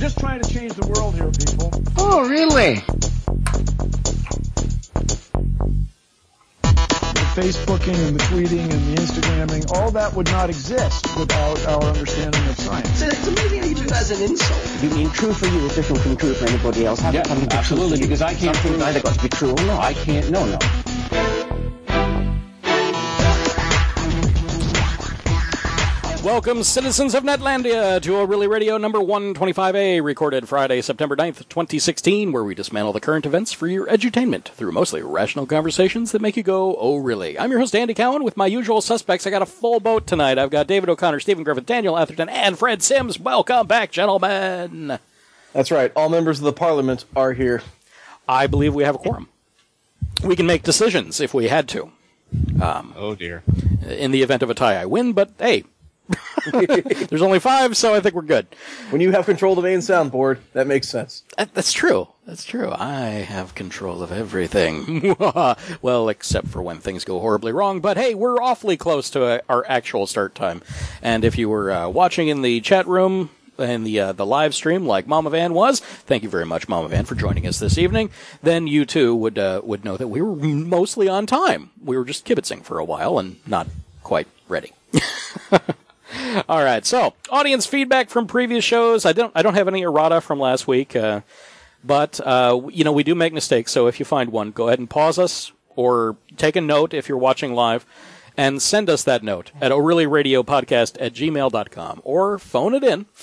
just trying to change the world here, people. Oh, really? The Facebooking and the tweeting and the Instagramming, all that would not exist without our understanding of science. It's amazing how you do that as an insult. You mean true for you is different from true for anybody else? Yeah, absolutely, because I can't prove either got to be true or not. I can't, no. Welcome, citizens of Netlandia, to O'Reilly Radio number 125A, recorded Friday, September 9th, 2016, where we dismantle the current events for your edutainment through mostly rational conversations that make you go, oh, really? I'm your host, Andy Cowan, with my usual suspects. I got a full boat tonight. I've got David O'Connor, Stephen Griffith, Daniel Atherton, and Fred Sims. Welcome back, gentlemen. That's right. All members of the Parliament are here. I believe we have a quorum. We can make decisions if we had to. Oh, dear. In the event of a tie, I win, but hey. There's only 5, so I think we're good. When you have control of the main soundboard, that makes sense. That's true. That's true. I have control of everything. Well, except for when things go horribly wrong. But hey, we're awfully close to our actual start time. And if you were watching in the chat room and the live stream, like Mama Van was, thank you very much, Mama Van, for joining us this evening. Then you too would know that we were mostly on time. We were just kibitzing for a while and not quite ready. All right, so audience feedback from previous shows. I don't have any errata from last week, but we do make mistakes. So if you find one, go ahead and pause us or take a note if you're watching live, and send us that note at O'ReillyRadioPodcast@gmail.com or phone it in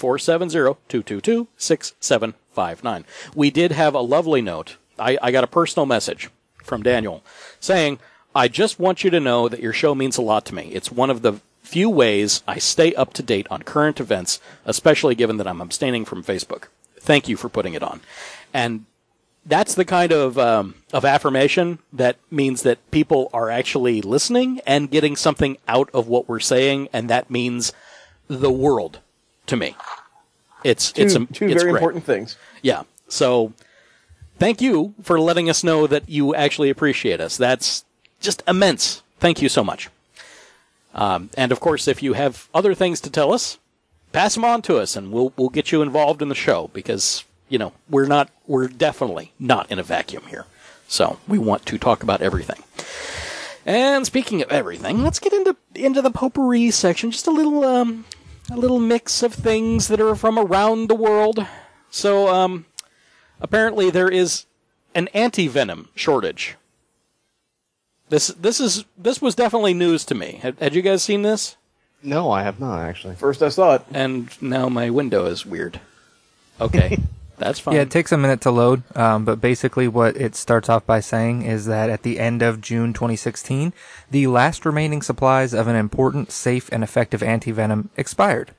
470-222-6759. We did have a lovely note. I got a personal message from Daniel saying, "I just want you to know that your show means a lot to me. It's one of the few ways I stay up to date on current events, especially given that I'm abstaining from Facebook. Thank you for putting it on." And that's the kind of affirmation that means that people are actually listening and getting something out of what we're saying, and that means the world to me. It's two very great. Important things. Yeah. So thank you for letting us know that you actually appreciate us. That's just immense. Thank you so much. And of course, if you have other things to tell us, pass them on to us, and we'll get you involved in the show, because we're definitely not in a vacuum here. So we want to talk about everything. And speaking of everything, let's get into the potpourri section. Just a little mix of things that are from around the world. So apparently there is an anti-venom shortage. This was definitely news to me. Had you guys seen this? No, I have not, actually. First I saw it. And now my window is weird. Okay, that's fine. Yeah, it takes a minute to load, but basically what it starts off by saying is that at the end of June 2016, the last remaining supplies of an important, safe, and effective antivenom expired.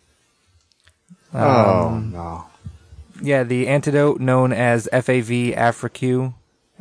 No. Yeah, the antidote known as FAV Afrique,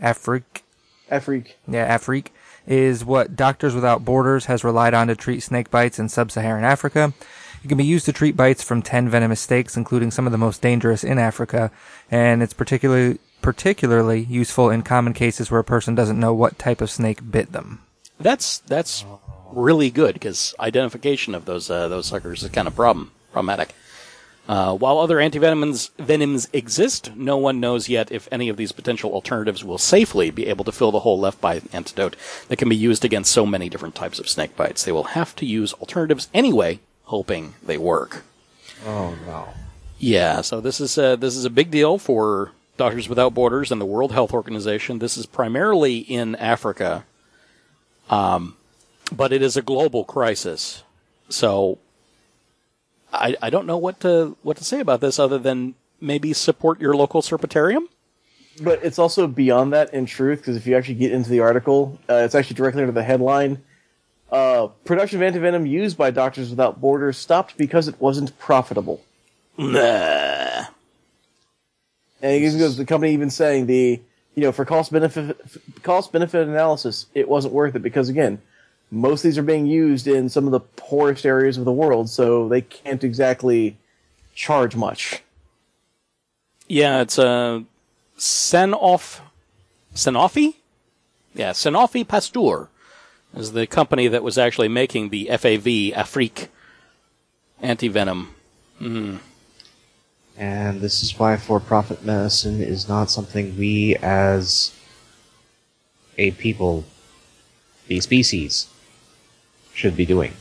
is what Doctors Without Borders has relied on to treat snake bites in sub-Saharan Africa. It can be used to treat bites from 10 venomous snakes, including some of the most dangerous in Africa, and it's particularly useful in common cases where a person doesn't know what type of snake bit them. That's really good, because identification of those suckers is kind of problematic. While other antivenoms exist, no one knows yet if any of these potential alternatives will safely be able to fill the hole left by an antidote that can be used against so many different types of snake bites. They will have to use alternatives anyway, hoping they work. Oh, no. Yeah, so this is a big deal for Doctors Without Borders and the World Health Organization. This is primarily in Africa, but it is a global crisis. So I don't know what to say about this other than maybe support your local Serpentarium. But it's also beyond that in truth, because if you actually get into the article, it's actually directly under the headline. Production of antivenom used by Doctors Without Borders stopped because it wasn't profitable. Nah. And it goes the company even saying for cost benefit analysis, it wasn't worth it because again, most of these are being used in some of the poorest areas of the world, so they can't exactly charge much. Yeah, it's Sanofi? Yeah, Sanofi Pasteur is the company that was actually making the FAV Afrique antivenom. And this is why for-profit medicine is not something we as a people, the species, should be doing.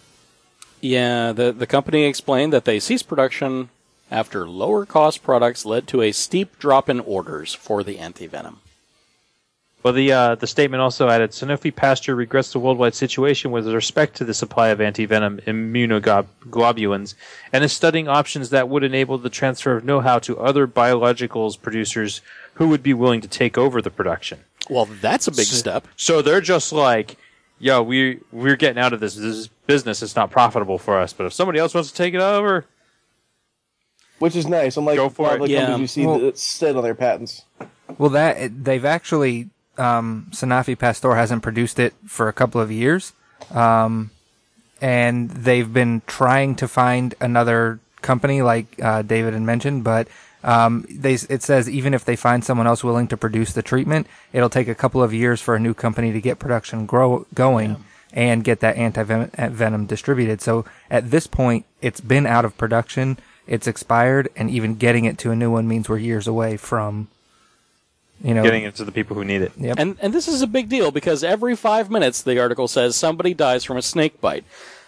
Yeah, the company explained that they ceased production after lower-cost products led to a steep drop in orders for the antivenom. Well, the statement also added, Sanofi Pasteur regrets the worldwide situation with respect to the supply of antivenom immunoglobulins and is studying options that would enable the transfer of know-how to other biologicals producers who would be willing to take over the production. Well, that's a big step. So they're just like, yo, we're getting out of this business. It's not profitable for us. But if somebody else wants to take it over... Which is nice. Unlike Go for a lot of it. the companies you see that sit on their patents. Well, they've actually Sanofi Pasteur hasn't produced it for a couple of years, and they've been trying to find another company, like David had mentioned, but it says even if they find someone else willing to produce the treatment, it'll take a couple of years for a new company to get production going and get that antivenom distributed. So at this point, it's been out of production, it's expired, and even getting it to a new one means we're years away from, getting it to the people who need it. Yep. And this is a big deal because every 5 minutes, the article says, somebody dies from a snake bite.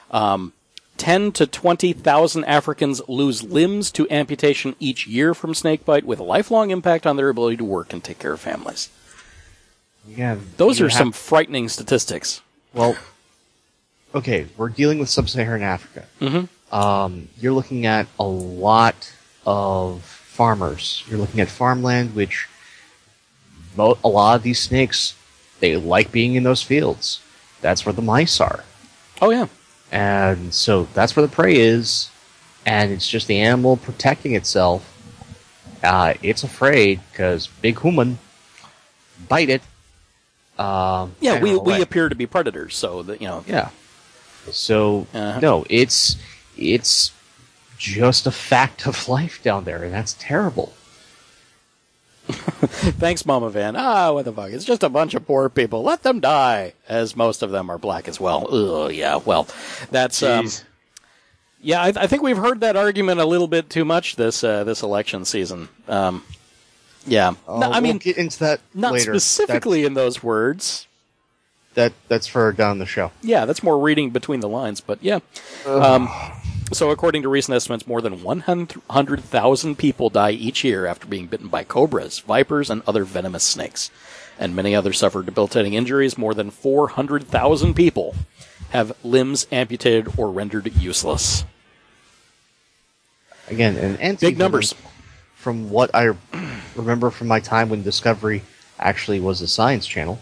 10 to 20,000 Africans lose limbs to amputation each year from snake bite, with a lifelong impact on their ability to work and take care of families. Yeah, Those are some frightening statistics. Well, okay, we're dealing with sub-Saharan Africa. Mm-hmm. You're looking at a lot of farmers. You're looking at farmland, which a lot of these snakes, they like being in those fields. That's where the mice are. Oh, yeah. And so that's where the prey is, and it's just the animal protecting itself. It's afraid because big human bite it. Yeah, we appear to be predators, so that, Yeah. So no, it's just a fact of life down there, and that's terrible. Thanks, Mama Van. What the fuck? It's just a bunch of poor people. Let them die, as most of them are black as well. Ugh, yeah, well, that's... yeah, I think we've heard that argument a little bit too much this election season. Yeah. No, I mean, we'll get into that not later. specifically in those words. That's for down the show. Yeah, that's more reading between the lines, but yeah. So according to recent estimates, more than 100,000 people die each year after being bitten by cobras, vipers, and other venomous snakes. And many others suffer debilitating injuries. More than 400,000 people have limbs amputated or rendered useless. Again, an big numbers. From what I remember from my time when Discovery actually was a science channel,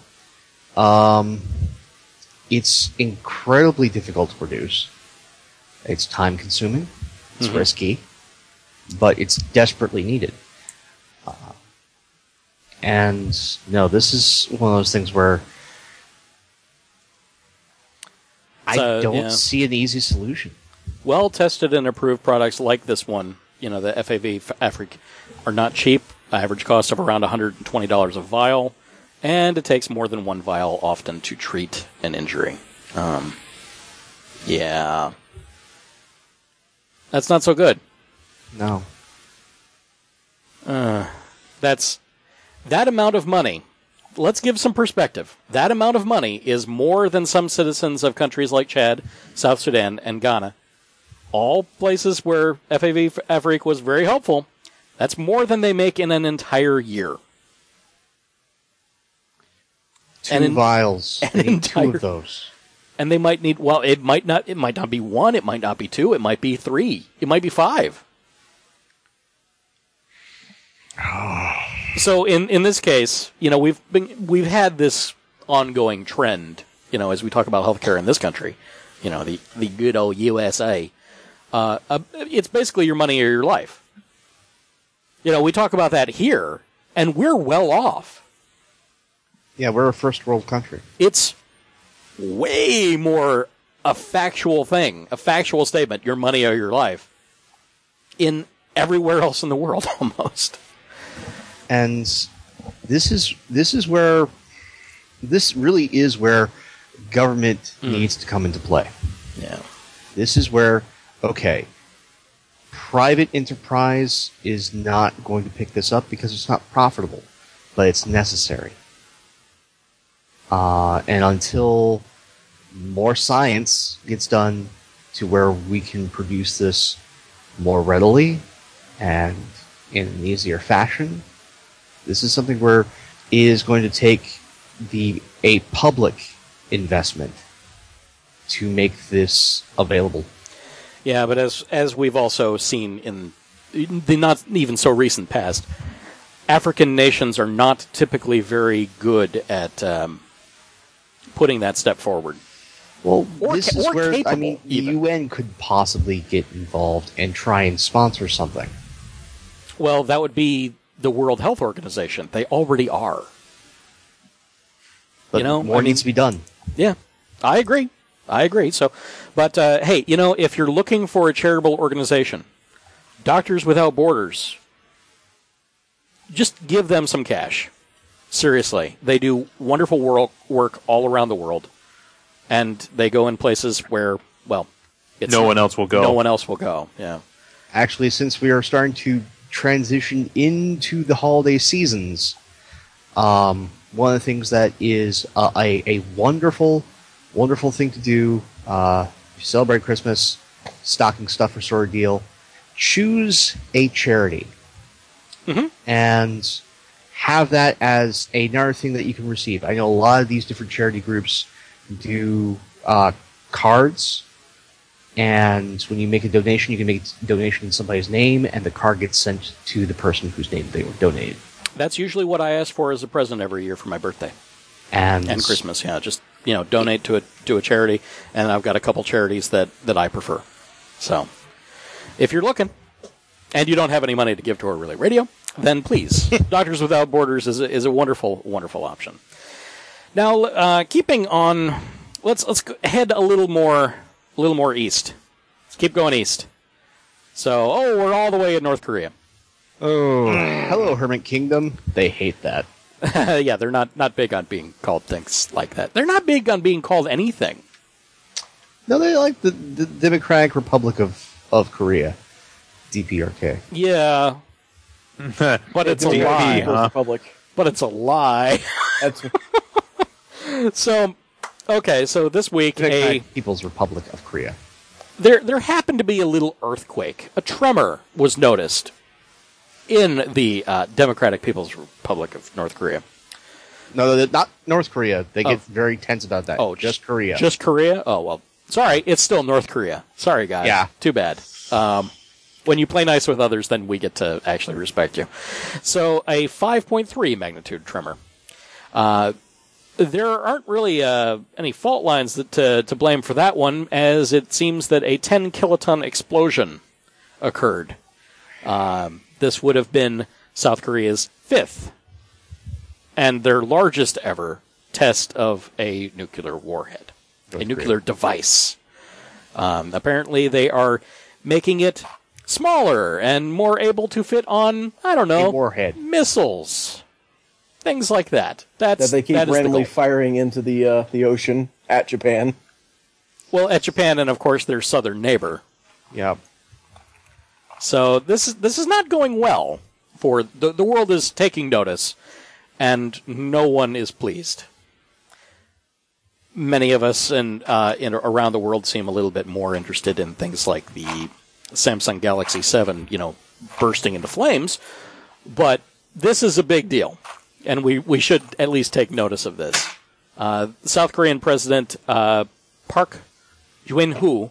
it's incredibly difficult to produce. It's time-consuming, it's risky, but it's desperately needed. And no, this is one of those things where I don't see an easy solution. Well-tested and approved products like this one, the FAV Afrique, are not cheap. Average cost of around $120 a vial, and it takes more than one vial often to treat an injury. Yeah. That's not so good. No. That's that amount of money. Let's give some perspective. That amount of money is more than some citizens of countries like Chad, South Sudan, and Ghana, all places where FAV Afrique was very helpful. That's more than they make in an entire year. Two vials. They need two of those. And they might need, it might not be one, it might not be two, it might be three, it might be five. So in this case, we've had this ongoing trend, as we talk about healthcare in this country, the good old USA. It's basically your money or your life. We talk about that here, and we're well off. Yeah, we're a first world country. It's way more a factual thing, a factual statement, your money or your life, in everywhere else in the world almost. And this really is where government needs to come into play. Yeah. This is where, private enterprise is not going to pick this up because it's not profitable, but it's necessary. And until more science gets done to where we can produce this more readily and in an easier fashion, this is something where it is going to take a public investment to make this available. Yeah, but as we've also seen in the not even so recent past, African nations are not typically very good at putting that step forward. Well, Or this ca- is or where capable, I mean the even. UN could possibly get involved and try and sponsor something. Well, that would be the World Health Organization. They already are. But You know, more I mean- needs to be done. Yeah, I agree. So, but hey, if you're looking for a charitable organization, Doctors Without Borders, just give them some cash. Seriously, they do wonderful work all around the world, and they go in places where, well, No one else will go. No one else will go. Yeah. Actually, since we are starting to transition into the holiday seasons, one of the things that is a wonderful, wonderful thing to do, if you celebrate Christmas, stocking stuffer sort of deal, choose a charity. Mhm. And have that as another thing that you can receive. I know a lot of these different charity groups do cards, and when you make a donation, you can make a donation in somebody's name, and the card gets sent to the person whose name they were donated. That's usually what I ask for as a present every year for my birthday And Christmas. Yeah, just donate to a charity, and I've got a couple charities that I prefer. So, if you're looking and you don't have any money to give to our Relay Radio, then please, Doctors Without Borders is a wonderful, wonderful option. Now, keeping on, let's head a little more east. Let's keep going east. So, we're all the way in North Korea. oh, hello, Hermit Kingdom. They hate that. Yeah, they're not big on being called things like that. They're not big on being called anything. No, they like the Democratic Republic of Korea, DPRK. Yeah, but it's a DP, lie. huh? Republic. But it's a lie. That's So, okay, so this week Democratic People's Republic of Korea. there happened to be a little earthquake. A tremor was noticed in the Democratic People's Republic of North Korea. No, not North Korea. They get very tense about that. Oh, just Korea. Just Korea? Oh, well, sorry, it's still North Korea. Sorry, guys. Yeah. Too bad. When you play nice with others, then we get to actually respect you. So, a 5.3 magnitude tremor. There aren't really any fault lines to blame for that one, as it seems that a 10-kiloton explosion occurred. This would have been South Korea's fifth and their largest ever test of a nuclear warhead, a nuclear device. Apparently, they are making it smaller and more able to fit on, I don't know, A warhead. missiles, things like that. that they keep that is the randomly goal. firing into the ocean at Japan. Well, at Japan and of course their southern neighbor. Yeah. So this is not going well for the world is taking notice, and no one is pleased. Many of us in around the world seem a little bit more interested in things like the Samsung Galaxy 7, bursting into flames, but this is a big deal, and we should at least take notice of this. South Korean President Park Geun-hye,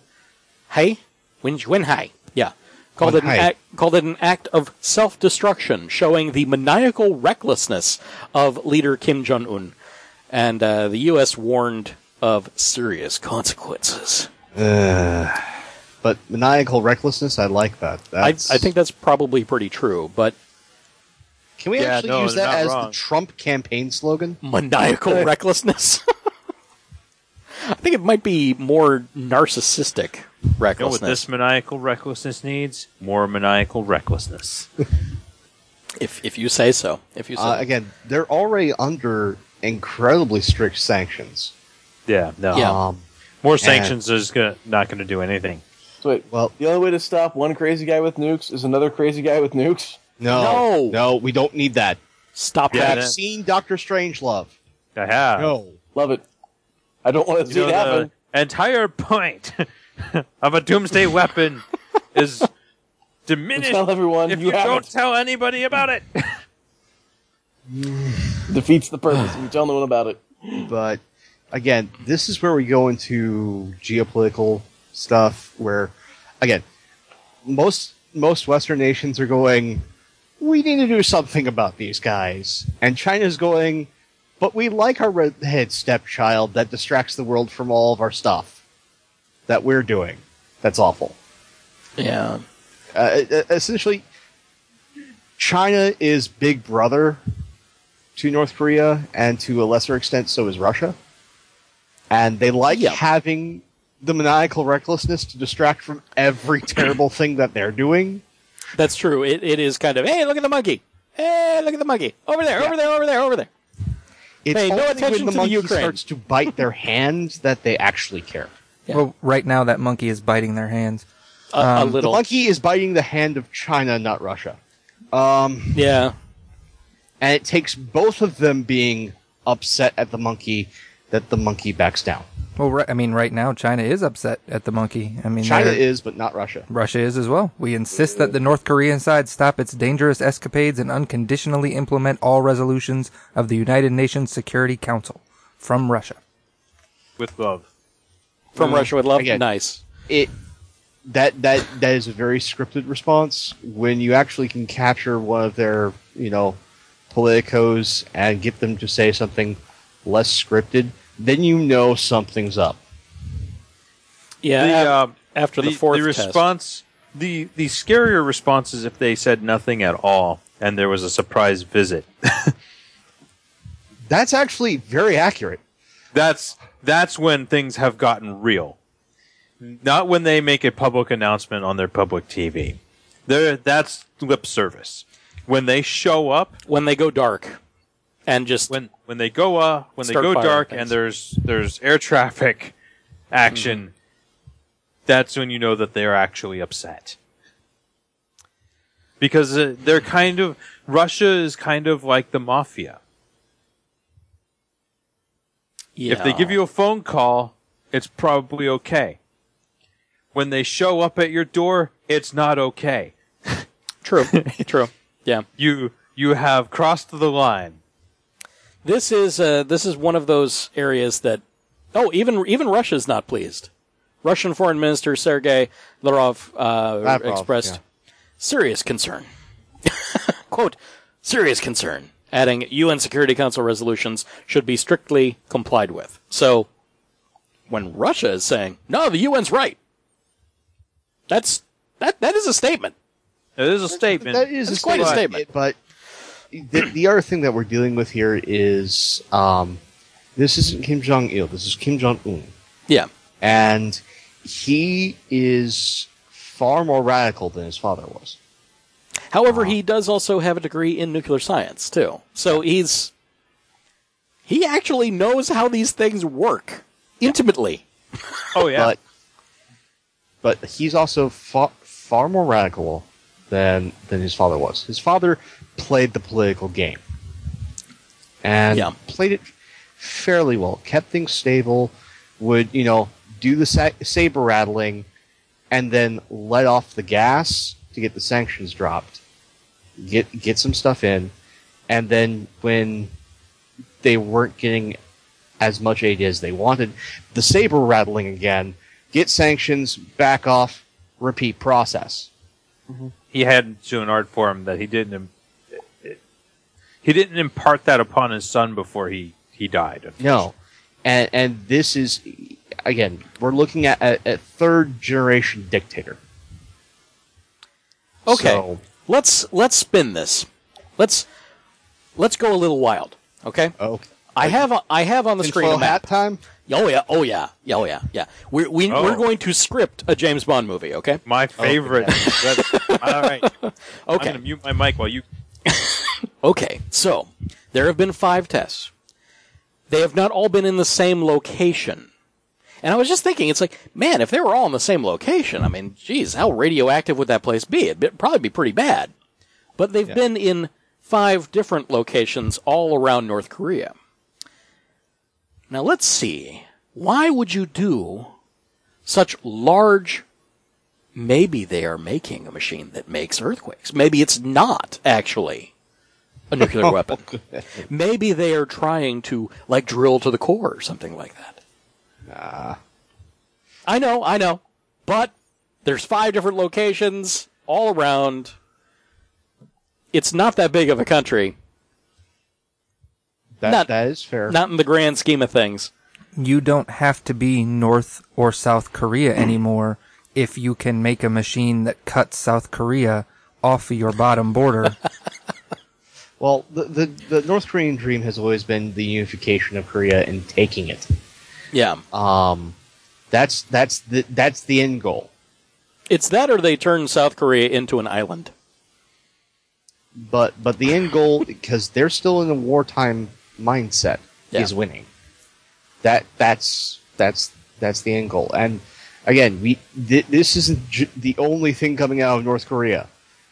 called it an act of self-destruction, showing the maniacal recklessness of leader Kim Jong-un, and the U.S. warned of serious consequences. But maniacal recklessness, I like that. I think that's probably pretty true, but Can we Yeah, actually no, use they're that not as wrong. the Trump campaign slogan? maniacal recklessness? I think it might be more narcissistic You know what recklessness. this maniacal recklessness needs? More maniacal recklessness. If you say so. If you say Again, they're already under incredibly strict sanctions. Yeah, no. Yeah. More sanctions is not going to do anything. So wait, Well- the only way to stop one crazy guy with nukes is another crazy guy with nukes? No, we don't need that. Stop Yeah, that. I've seen Doctor Strangelove. I have. No. Love it. I don't want to see You it know, happen. the entire point of a doomsday weapon is diminished Tell everyone if you you have don't it. tell anybody about it. Defeats the purpose if you tell no one about it. But again, this is where we go into geopolitical stuff where, again, most Western nations are going, we need to do something about these guys. And China's going, but we like our redhead stepchild that distracts the world from all of our stuff that we're doing. That's awful. Yeah. Essentially, China is big brother to North Korea, and to a lesser extent, so is Russia. And they like having the maniacal recklessness to distract from every terrible thing that they're doing. That's true. It is kind of, hey, look at the monkey. Hey, look at the monkey. Over there, over there, over there, over there. It's Hey, no only attention when the to the monkey Ukraine. starts to bite their hands that they actually care. Yeah. Well, right now that monkey is biting their hands. A The little. monkey is biting the hand of China, not Russia. Yeah. And it takes both of them being upset at the monkey that the monkey backs down. Well, right now China is upset at the monkey. I mean, China they're- is, but not Russia. Russia is as well. We insist that the North Korean side stop its dangerous escapades and unconditionally implement all resolutions of the United Nations Security Council. From Russia. With love. From Russia with love. Again. Nice. That is a very scripted response. When you actually can capture one of their, politicos and get them to say something less scripted, then you know something's up. Yeah. After the fourth the test. response, the scarier response is if they said nothing at all and there was a surprise visit. That's actually very accurate. That's when things have gotten real. Not when they make a public announcement on their public TV. That's lip service. When they show up, When they go dark. And just. when they go Start firing dark things. and there's air traffic action, that's when you know that they're actually upset. Because Russia is kind of like the mafia. Yeah. If they give you a phone call, it's probably okay. When they show up at your door, it's not okay. True. True. Yeah. You have crossed the line. This is one of those areas that, even Russia's not pleased. Russian Foreign Minister Sergei Lavrov expressed serious concern. Quote, serious concern, adding UN Security Council resolutions should be strictly complied with. So, when Russia is saying, no, the UN's right, that is a statement. It is a statement. That is That's quite a statement. But the other thing that we're dealing with here is this isn't Kim Jong-il. This is Kim Jong-un. Yeah. And he is far more radical than his father was. However, he does also have a degree in nuclear science, too. So he actually knows how these things work intimately. Oh yeah. But he's also far more radical than his father was. His father played the political game. And played it fairly well. Kept things stable, would, do the saber rattling, and then let off the gas to get the sanctions dropped. Get some stuff in, and then when they weren't getting as much aid as they wanted, the saber rattling again, get sanctions, back off, repeat process. He had to an art form that he didn't impart that upon his son before he died. No, and this is, again, we're looking at a third generation dictator. Okay, So- let's spin this. Let's go a little wild. Okay. Okay. I have on the screen a Tinfoil map. hat time? Oh yeah. We're going to script a James Bond movie. Okay. My favorite. All right. I'm Okay. going to mute my mic while you. Okay. So there have been 5 tests. They have not all been in the same location, And I was just thinking, it's like, man, if they were all in the same location, I mean, geez, how radioactive would that place be? It'd probably be pretty bad. But they've been in 5 different locations all around North Korea. Now, let's see. Why would you do such large... Maybe they are making a machine that makes earthquakes. Maybe it's not, actually, a nuclear weapon. Maybe they are trying to, like, drill to the core or something like that. I know. But there's 5 different locations all around. It's not that big of a country. That is fair. Not in the grand scheme of things. You don't have to be North or South Korea anymore if you can make a machine that cuts South Korea off of your bottom border. Well, the North Korean dream has always been the unification of Korea and taking it. Yeah. That's the end goal. It's that or they turn South Korea into an island. But the end goal, because they're still in a wartime mindset, is winning. That's the end goal. And again, this isn't the only thing coming out of North Korea.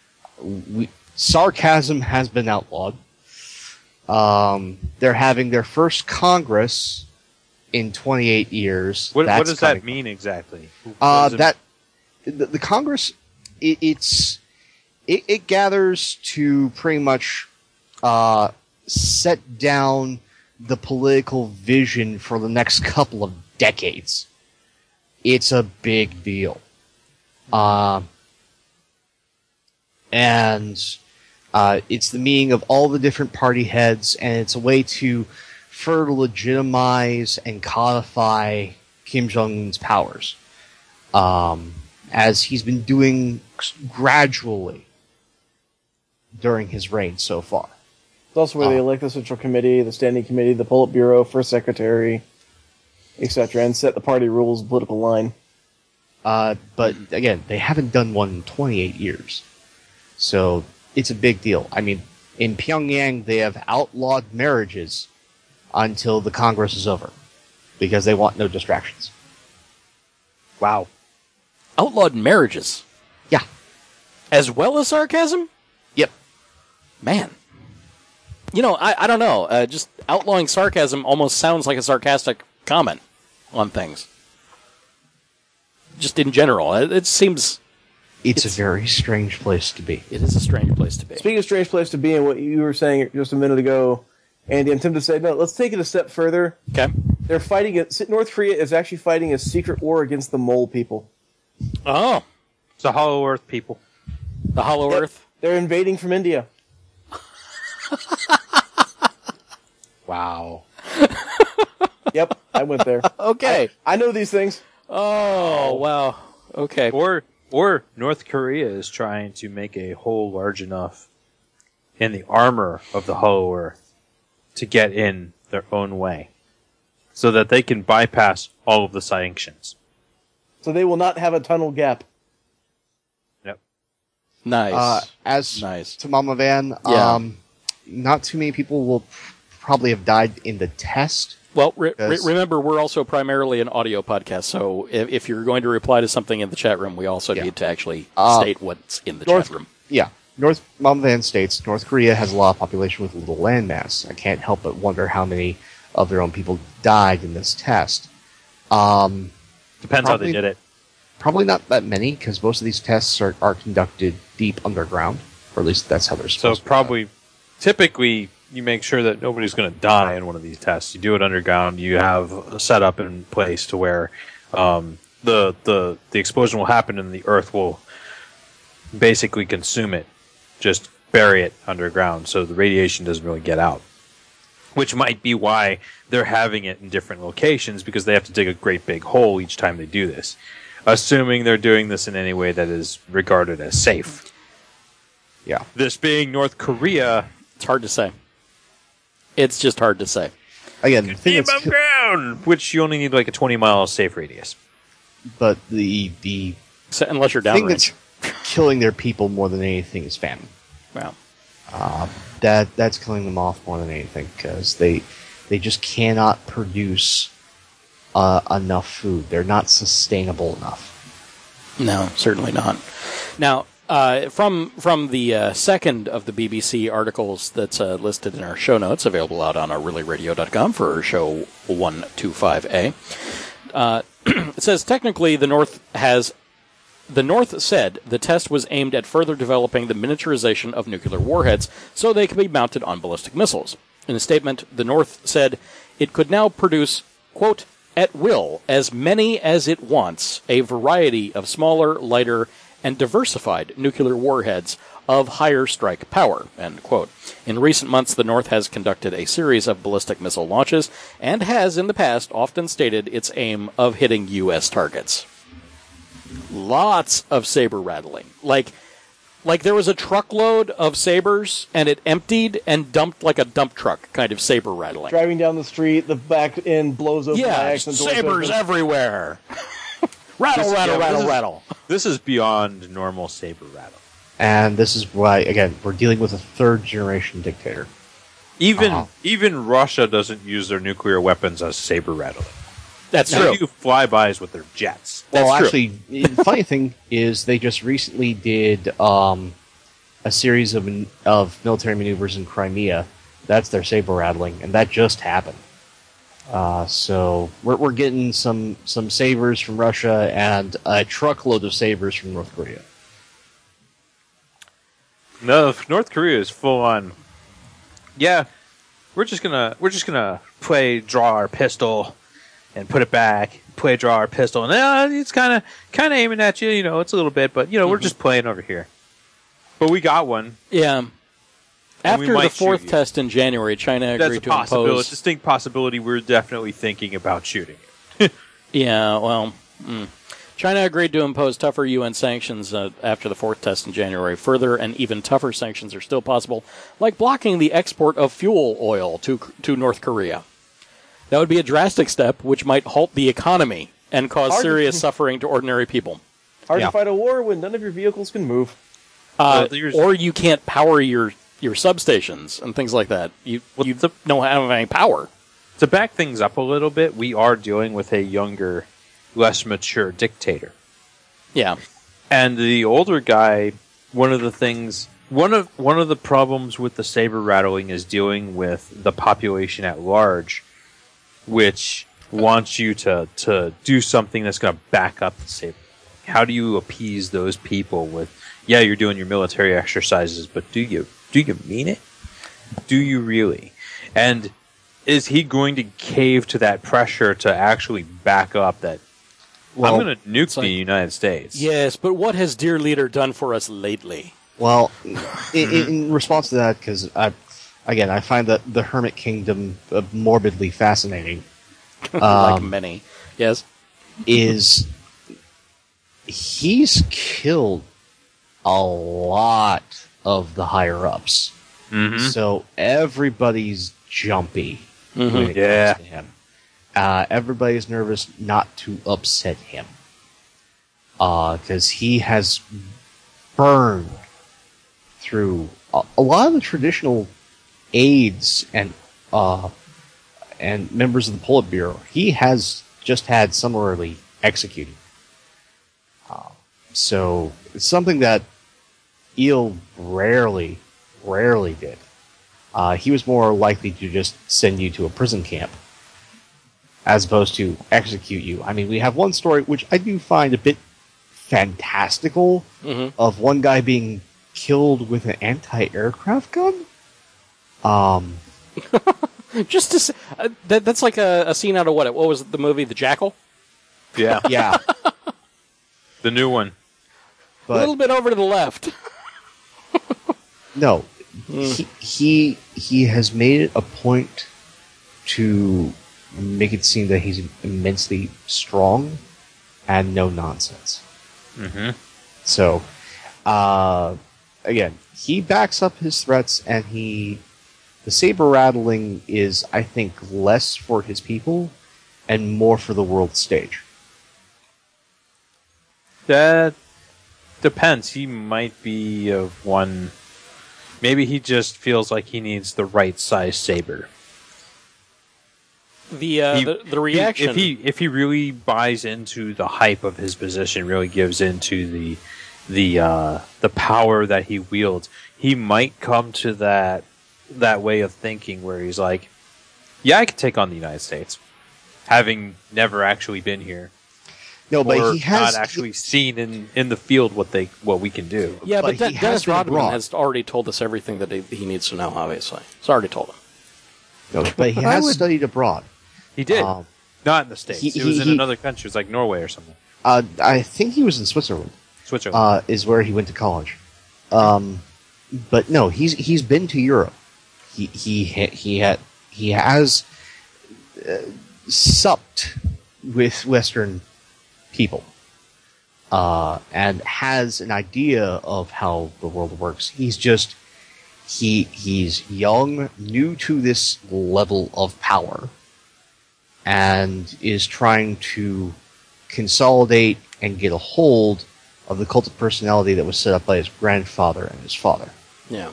Sarcasm has been outlawed. They're having their first Congress in 28 years. What does that mean exactly? The Congress, it gathers to pretty much set down the political vision for the next couple of decades. It's a big deal. And it's the meeting of all the different party heads, and it's a way to further legitimize and codify Kim Jong-un's powers, as he's been doing gradually during his reign so far. It's also where they elect the Central Committee, the Standing Committee, the Politburo, First Secretary, etc., and set the party rules and political line. But again, they haven't done one in 28 years. So it's a big deal. I mean, in Pyongyang, they have outlawed marriages until the Congress is over, because they want no distractions. Wow. Outlawed marriages? Yeah. As well as sarcasm? Yep. Man. You know, I don't know. Just outlawing sarcasm almost sounds like a sarcastic comment on things. Just in general. It seems... It's a very strange place to be. It is a strange place to be. Speaking of strange place to be, and what you were saying just a minute ago, Andy, I'm tempted to say, no, let's take it a step further. Okay. They're fighting North Korea is actually fighting a secret war against the mole people. Oh. It's the Hollow Earth people. The Hollow Earth? They're invading from India. Wow. Yep, I went there. Okay. I know these things. Oh, wow. Okay. Or North Korea is trying to make a hole large enough in the armor of the Hollow Earth to get in their own way, so that they can bypass all of the sanctions. So they will not have a tunnel gap. Yep. Nice. As nice. to Mama Van, not too many people will probably have died in the test. Well, remember, we're also primarily an audio podcast, so if you're going to reply to something in the chat room, we also need to actually state what's in the chat room. Yeah. Mama Van states, North Korea has a lot of population with little landmass. I can't help but wonder how many of their own people died in this test. Depends how they did it. Probably not that many, because most of these tests are conducted deep underground, or at least that's how they're supposed to be. Typically, you make sure that nobody's going to die in one of these tests. You do it underground. You have a setup in place to where the explosion will happen and the Earth will basically consume it, just bury it underground, so the radiation doesn't really get out. Which might be why they're having it in different locations, because they have to dig a great big hole each time they do this. Assuming they're doing this in any way that is regarded as safe. Yeah. This being North Korea... It's hard to say. It's just hard to say. Again, the thing above ground, which you only need like a 20-mile safe radius. But the unless you're thing downrange, that's killing their people more than anything is famine. Wow. That's killing them off more than anything, because they just cannot produce enough food. They're not sustainable enough. No, certainly not. Now, from the second of the BBC articles that's listed in our show notes, available out on our reallyradio.com for show 125A, it says technically the North said the test was aimed at further developing the miniaturization of nuclear warheads so they could be mounted on ballistic missiles. In a statement, the North said it could now produce, quote, at will, as many as it wants, a variety of smaller, lighter, and diversified nuclear warheads of higher strike power, end quote. In recent months, the North has conducted a series of ballistic missile launches and has, in the past, often stated its aim of hitting U.S. targets. Lots of saber rattling. Like there was a truckload of sabers, and it emptied and dumped like a dump truck, kind of saber rattling. Driving down the street, the back end blows open. Yeah, sabers everywhere. Rattle. This is beyond normal saber rattle. And this is why, again, we're dealing with a third-generation dictator. Even Russia doesn't use their nuclear weapons as saber rattling. That's They true. do flybys with their jets. Well, That's actually, the funny thing is they just recently did a series of military maneuvers in Crimea. That's their saber rattling, and that just happened. So we're getting some sabers from Russia and a truckload of sabers from North Korea. No, North Korea is full on. Yeah, we're just gonna draw our pistol and put it back. Draw our pistol, and it's kind of aiming at you. It's a little bit, but we're just playing over here. But we got one. Yeah. And we After the might fourth shoot you. test in January, China That's agreed a to possibility, impose. distinct possibility. We're definitely thinking about shooting it. Yeah, well, China agreed to impose tougher UN sanctions after the fourth test in January. Further and even tougher sanctions are still possible, like blocking the export of fuel oil to North Korea. That would be a drastic step, which might halt the economy and cause serious suffering to ordinary people. Hard to fight a war when none of your vehicles can move. Or you can't power your substations and things like that. You don't have any power. To back things up a little bit, we are dealing with a younger, less mature dictator. Yeah. And the older guy, one of the problems with the saber rattling is dealing with the population at large, which wants you to do something that's going to back up the saber. How do you appease those people with, yeah, you're doing your military exercises, but do you mean it? Do you really? And is he going to cave to that pressure to actually back up that, I'm going to nuke the United States? Yes, but what has dear leader done for us lately? Well, in response to that, because I find that the Hermit Kingdom morbidly fascinating. Like many. Yes? He's killed a lot of the higher-ups. Mm-hmm. So everybody's jumpy when it comes to him. Everybody's nervous not to upset him. Because he has burned through a lot of the traditional aides and members of the Politburo. He has just had summarily executed. So it's something that Eel rarely did. He was more likely to just send you to a prison camp as opposed to execute you. I mean, we have one story which I do find a bit fantastical of one guy being killed with an anti-aircraft gun. Just to say, that's like a scene out of what was the movie, The Jackal? Yeah. Yeah. The new one. But a little bit over to the left. no, he has made it a point to make it seem that he's immensely strong and no nonsense. Mm-hmm. So, again, he backs up his threats, and the saber rattling is, I think, less for his people and more for the world stage. That depends. He might be of one. Maybe he just feels like he needs the right size saber. the reaction. If he really buys into the hype of his position, really gives into the power that he wields, he might come to that way of thinking where he's like, yeah, I could take on the United States, having never actually been here. No, but or he has not actually seen in the field what we can do. Yeah, but but he has Dennis been Rodman abroad. has already told us everything that he needs to know, obviously. It's already told him. No, but he has studied abroad. He did. Um, Not in the States. It was in another country. It was like Norway or something. I think he was in Switzerland. Switzerland. Is where he went to college. But no, he's been to Europe. He has supped with Western people, and has an idea of how the world works. He's young, new to this level of power, and is trying to consolidate and get a hold of the cult of personality that was set up by his grandfather and his father. Yeah.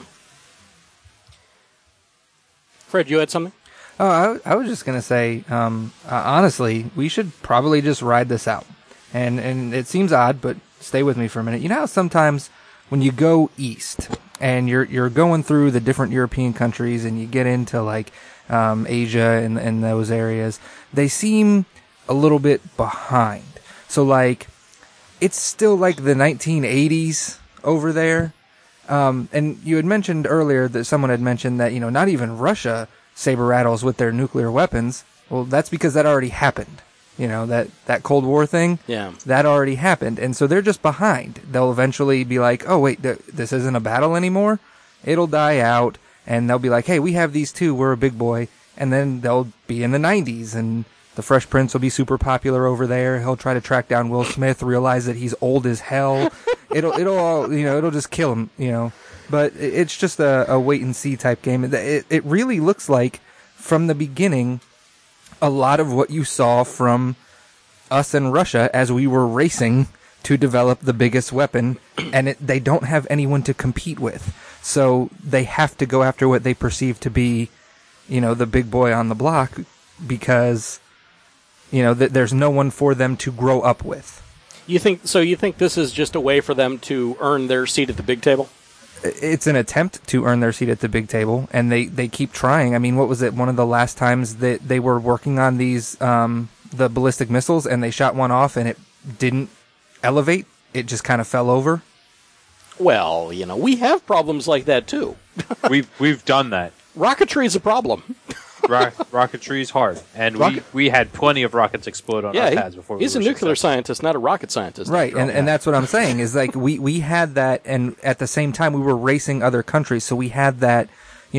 Fred, you had something? Oh, I was just going to say, honestly, we should probably just ride this out. And it seems odd, but stay with me for a minute. You know how sometimes when you go east and you're going through the different European countries and you get into like Asia and those areas, they seem a little bit behind. So like, it's still like the 1980s over there. And you had mentioned earlier that someone had mentioned that, not even Russia saber rattles with their nuclear weapons. Well, that's because that already happened. That Cold War thing, Yeah. that already happened. And so they're just behind. They'll eventually be like, oh, wait, this isn't a battle anymore. It'll die out. And they'll be like, hey, we have these too. We're a big boy. And then they'll be in the 90s. And the Fresh Prince will be super popular over there. He'll try to track down Will Smith, realize that he's old as hell. It'll all, it'll just kill him, But it's just a wait and see type game. It really looks like from the beginning, a lot of what you saw from us and Russia as we were racing to develop the biggest weapon, and they don't have anyone to compete with. So they have to go after what they perceive to be, the big boy on the block, because, there's no one for them to grow up with. You think this is just a way for them to earn their seat at the big table? It's an attempt to earn their seat at the big table, and they keep trying. I mean, what was it? One of the last times that they were working on these, the ballistic missiles, and they shot one off, and it didn't elevate. It just kind of fell over. Well, we have problems like that too. We've done that. Rocketry is a problem. Rocketry is hard, and we had plenty of rockets explode on our pads before. He's a nuclear scientist, not a rocket scientist. Right, and that's what I'm saying is like we had that, and at the same time we were racing other countries, so we had that,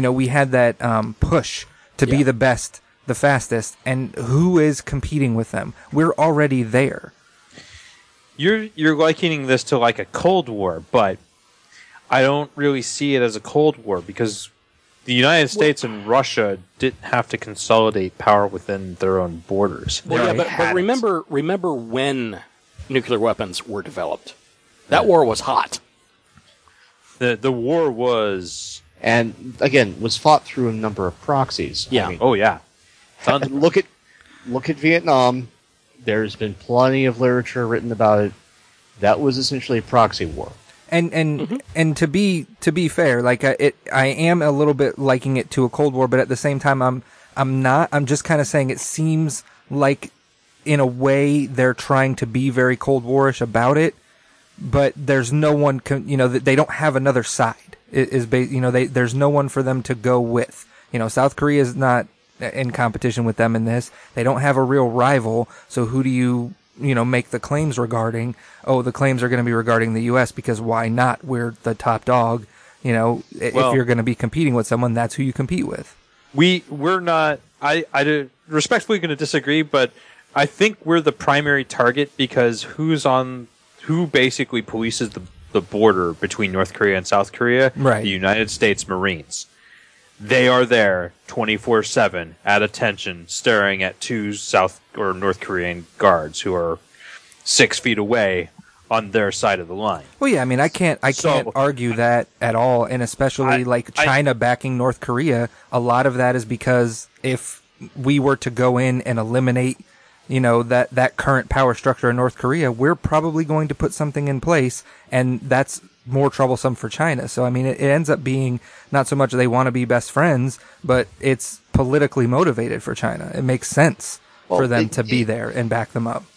push to be the best, the fastest, and who is competing with them? We're already there. You're likening this to like a Cold War, but I don't really see it as a Cold War because the United States and Russia didn't have to consolidate power within their own borders. Well, yeah, but remember when nuclear weapons were developed. That war was hot. The war was, and again, was fought through a number of proxies. Yeah. I mean, oh yeah. look at Vietnam. There's been plenty of literature written about it. That was essentially a proxy war. And to be fair, like I am a little bit liking it to a Cold War, but at the same time, I'm not. I'm just kind of saying it seems like, in a way, they're trying to be very Cold War-ish about it, but there's no one. They don't have another side. There's no one for them to go with. South Korea is not in competition with them in this. They don't have a real rival. So who do you make the claims regarding? Oh, the claims are going to be regarding the U.S. because why not? We're the top dog. If you're going to be competing with someone, that's who you compete with. We're not. I respectfully going to disagree, but I think we're the primary target because who basically polices the border between North Korea and South Korea? Right. The United States Marines. They are there 24/7 at attention, staring at two South or North Korean guards who are 6 feet away on their side of the line. Well, yeah, I mean, I can't argue that at all, and especially China backing North Korea. A lot of that is because if we were to go in and eliminate, that current power structure in North Korea, we're probably going to put something in place, and that's more troublesome for China. So, I mean, it ends up being not so much they want to be best friends, but it's politically motivated for China. It makes sense for them to be there and back them up.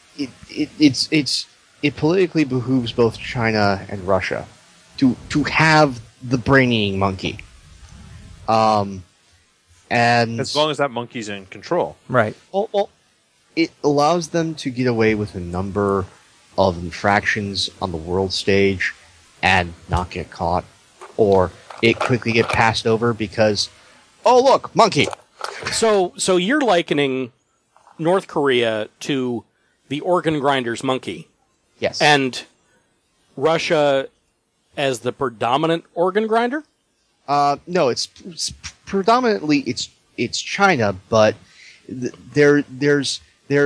It politically behooves both China and Russia to have the brain-eating monkey. And as long as that monkey's in control. Right. Well, it allows them to get away with a number of infractions on the world stage and not get caught, or it quickly get passed over because, oh look, monkey. So you're likening North Korea to the organ grinder's monkey. Yes. And Russia as the predominant organ grinder? No, it's predominantly it's China, but there's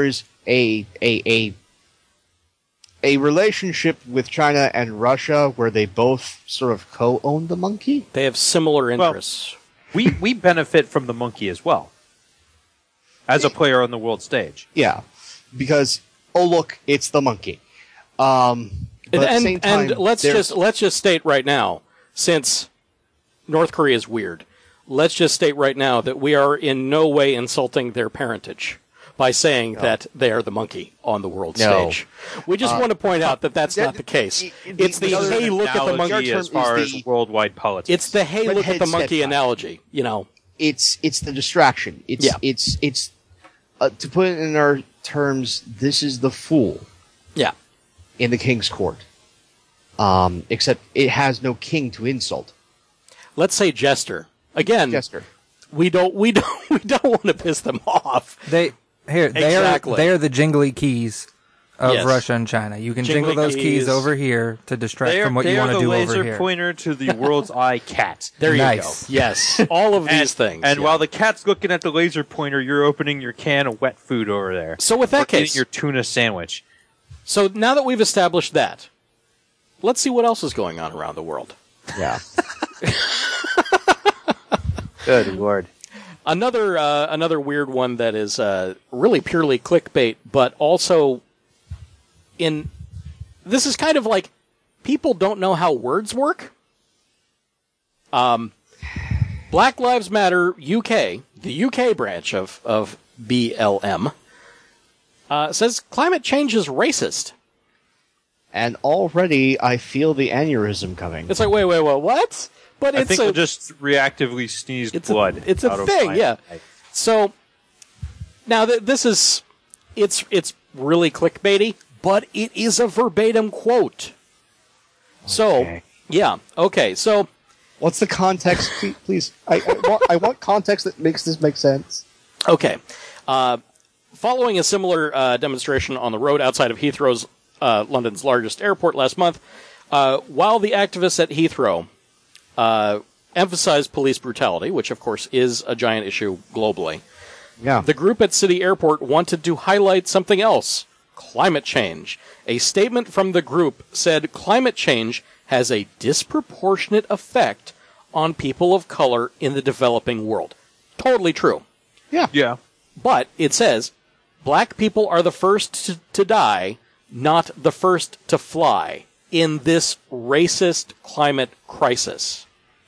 a relationship with China and Russia where they both sort of co-own the monkey. They have similar interests. Well, we benefit from the monkey as well as a player on the world stage. Yeah, because oh look, it's the monkey. But at the same time, and let's just state right now, since North Korea is weird, let's just state right now that we are in no way insulting their parentage by saying that they are the monkey on the world stage. We just want to point out that that's not the case. It's the hey, look at the monkey as far as worldwide politics. It's the hey, look at the monkey analogy. It's the distraction. It's to put it in our terms, this is the fool. Yeah. In the king's court. Except it has no king to insult. Let's say jester. Again, jester. We don't want to piss them off. They are the jingly keys of Russia and China. You can jingle those keys over here to distract from what you want to do over here. They are the laser pointer to the world's eye cat. There you go. Yes, all of these things. And while the cat's looking at the laser pointer, you're opening your can of wet food over there. So with that case, eating your tuna sandwich. So now that we've established that, let's see what else is going on around the world. Yeah. Good Lord. Another weird one that is really purely clickbait, but also this is kind of like people don't know how words work. Black Lives Matter UK, the UK branch of BLM, says climate change is racist. And already I feel the aneurysm coming. It's like, wait, what? But I think we'll just reactively sneeze blood. It's a thing, yeah. So now this is it's really clickbaity, but it is a verbatim quote. So yeah, okay. So what's the context, please? I want context that makes this make sense. Okay. Following a similar demonstration on the road outside of Heathrow's London's largest airport last month, while the activists at Heathrow emphasized police brutality, which of course is a giant issue globally. Yeah. The group at City Airport wanted to highlight something else: climate change. A statement from the group said climate change has a disproportionate effect on people of color in the developing world. Totally true. Yeah. But it says black people are the first to die, not the first to fly in this racist climate crisis.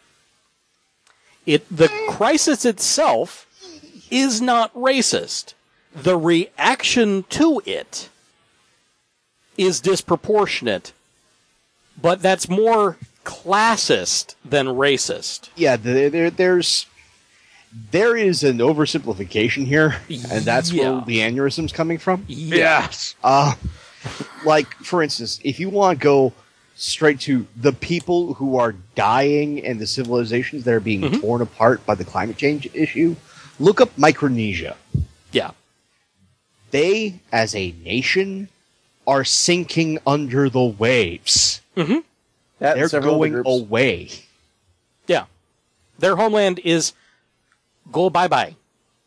The crisis itself is not racist. The reaction to it is disproportionate, but that's more classist than racist. Yeah, there is an oversimplification here, and that's where the aneurysm's coming from. Yes. Like, for instance, if you want to go straight to the people who are dying and the civilizations that are being torn apart by the climate change issue, look up Micronesia. Yeah. They, as a nation, are sinking under the waves. Mm-hmm. They're going away. Yeah. Their homeland is go bye-bye.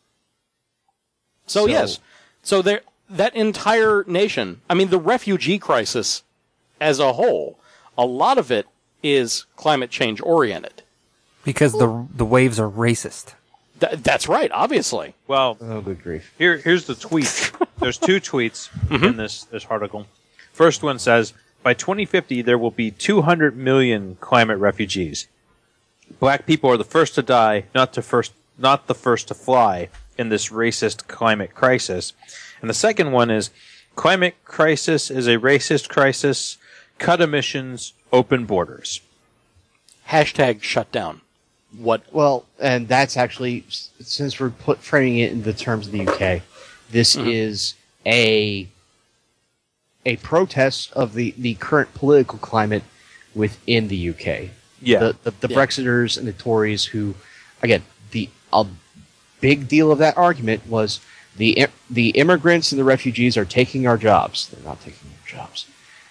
So yes. So that entire nation, I mean, the refugee crisis as a whole, a lot of it is climate change oriented. Because the waves are racist. That's right, obviously. Well, Oh, good grief. here's the tweet. There's two tweets in this article. First one says, by 2050, there will be 200 million climate refugees. Black people are the first to die, not the first to fly in this racist climate crisis. And the second one is, climate crisis is a racist crisis. Cut emissions, open borders. Hashtag shutdown. What? Well, and that's actually, since we're framing it in the terms of the UK, this is a protest of the current political climate within the UK. Yeah. The Brexiters and the Tories who, again, a big deal of that argument was the immigrants and the refugees are taking our jobs. They're not taking our jobs.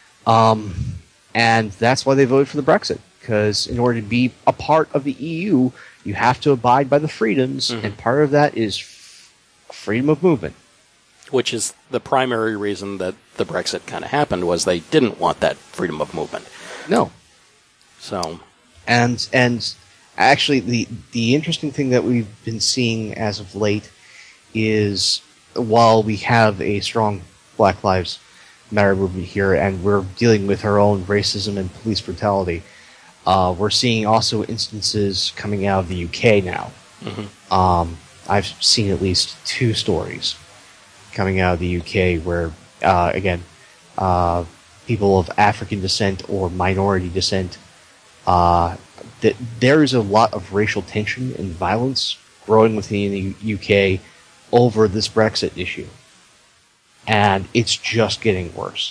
And that's why they voted for the Brexit. Because in order to be a part of the EU, you have to abide by the freedoms, and part of that is freedom of movement. Which is the primary reason that the Brexit kind of happened, was they didn't want that freedom of movement. No. So, and actually, the interesting thing that we've been seeing as of late is, while we have a strong Black Lives Matter movement here, and we're dealing with our own racism and police brutality, we're seeing also instances coming out of the UK now. I've seen at least 2 stories coming out of the UK where, again, people of African descent or minority descent, that there is a lot of racial tension and violence growing within the UK over this Brexit issue. And it's just getting worse.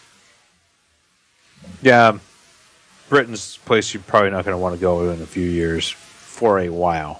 Yeah. Britain's a place you're probably not going to want to go in a few years for a while.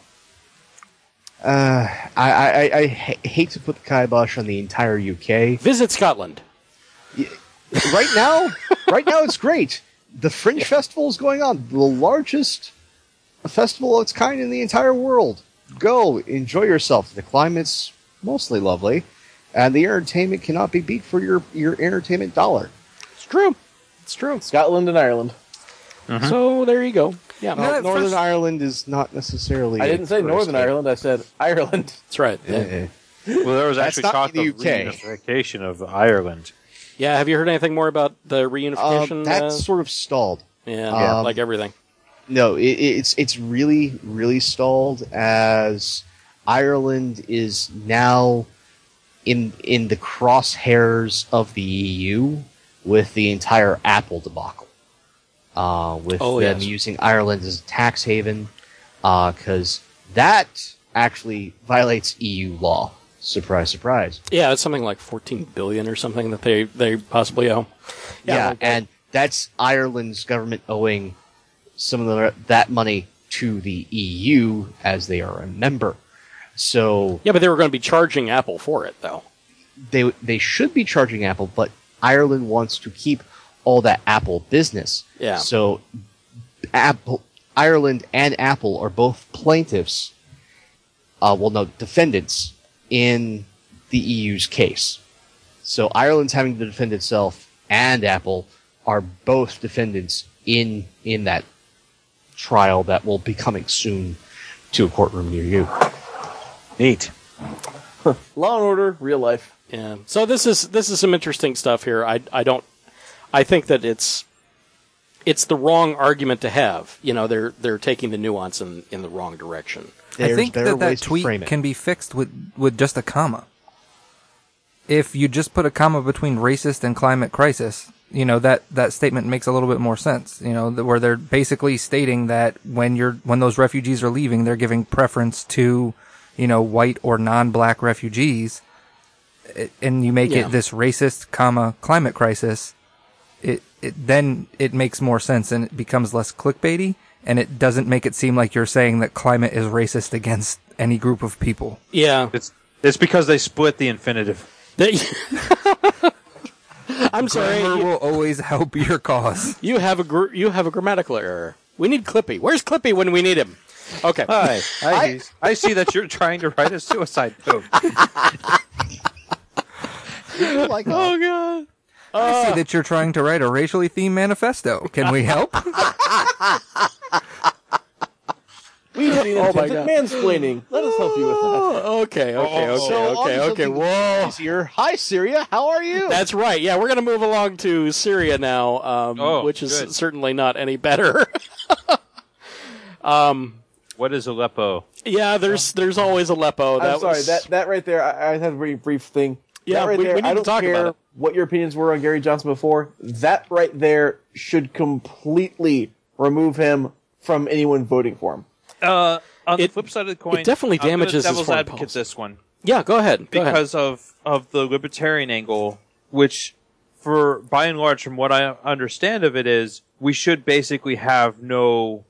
I hate to put the kibosh on the entire UK. visit Scotland. Right now it's great. The Fringe Festival is going on, the largest festival of its kind in the entire world. Go, enjoy yourself. The climate's mostly lovely, and the entertainment cannot be beat for your entertainment dollar. It's true. It's true. Scotland and Ireland. So there you go. Yeah, Now, Northern Ireland is not necessarily. I didn't say Northern Ireland. I said Ireland. that's right. Yeah. Well, there was That's actually not talk the of UK. reunification of Ireland. Yeah, have you heard anything more about the reunification? That's sort of stalled. yeah, like everything. No, it's really, really stalled, as Ireland is now in the crosshairs of the EU with the entire Apple debacle. With them using Ireland as a tax haven, because that actually violates EU law. Surprise, surprise. Yeah, it's something like $14 billion or something that they possibly owe. Yeah, and that's Ireland's government owing some of that money to the EU as they are a member. So Yeah, but they were going to be charging Apple for it, though. they should be charging Apple, but Ireland wants to keep all that Apple business. Yeah. So Ireland and Apple are both plaintiffs, defendants in the EU's case. So Ireland's having to defend itself, and Apple are both defendants in that trial that will be coming soon to a courtroom near you. Neat. Law and Order, real life. Yeah. So this is some interesting stuff here. I think that it's the wrong argument to have. You know, they're taking the nuance in the wrong direction. I think better that ways to frame tweet it. can be fixed with just a comma. If you just put a comma between racist and climate crisis, you know, that statement makes a little bit more sense. You know, where they're basically stating that when those refugees are leaving, they're giving preference to, you know, white or non-black refugees, and you make it this racist, climate crisis. Then it makes more sense, and it becomes less clickbaity, and it doesn't make it seem like you're saying that climate is racist against any group of people. Yeah. It's because they split the infinitive. I'm sorry. Grammar will always help your cause. You have a grammatical error. We need Clippy. Where's Clippy when we need him? Okay. Hi. I see that you're trying to write a suicide note. Oh God. I see that you're trying to write a racially themed manifesto. Can we help? We need Oh my intended god. Mansplaining. Let us help you with that. Okay. Whoa. Easier. Hi, Syria. How are you? That's right. Yeah, we're going to move along to Syria now, which is good. certainly not any better. What is Aleppo? Yeah, there's always Aleppo. I'm sorry, that right there, I had a very brief thing. Yeah, that right we there, need I to don't talk care about it. what your opinions were on Gary Johnson before. That right there should completely remove him from anyone voting for him. On the It- flip side of the coin, it definitely I'm gonna damages his devil's foreign advocate policy. this one. Yeah, go ahead. Because of the libertarian angle, which, for by and large, from what I understand of it, is we should basically have no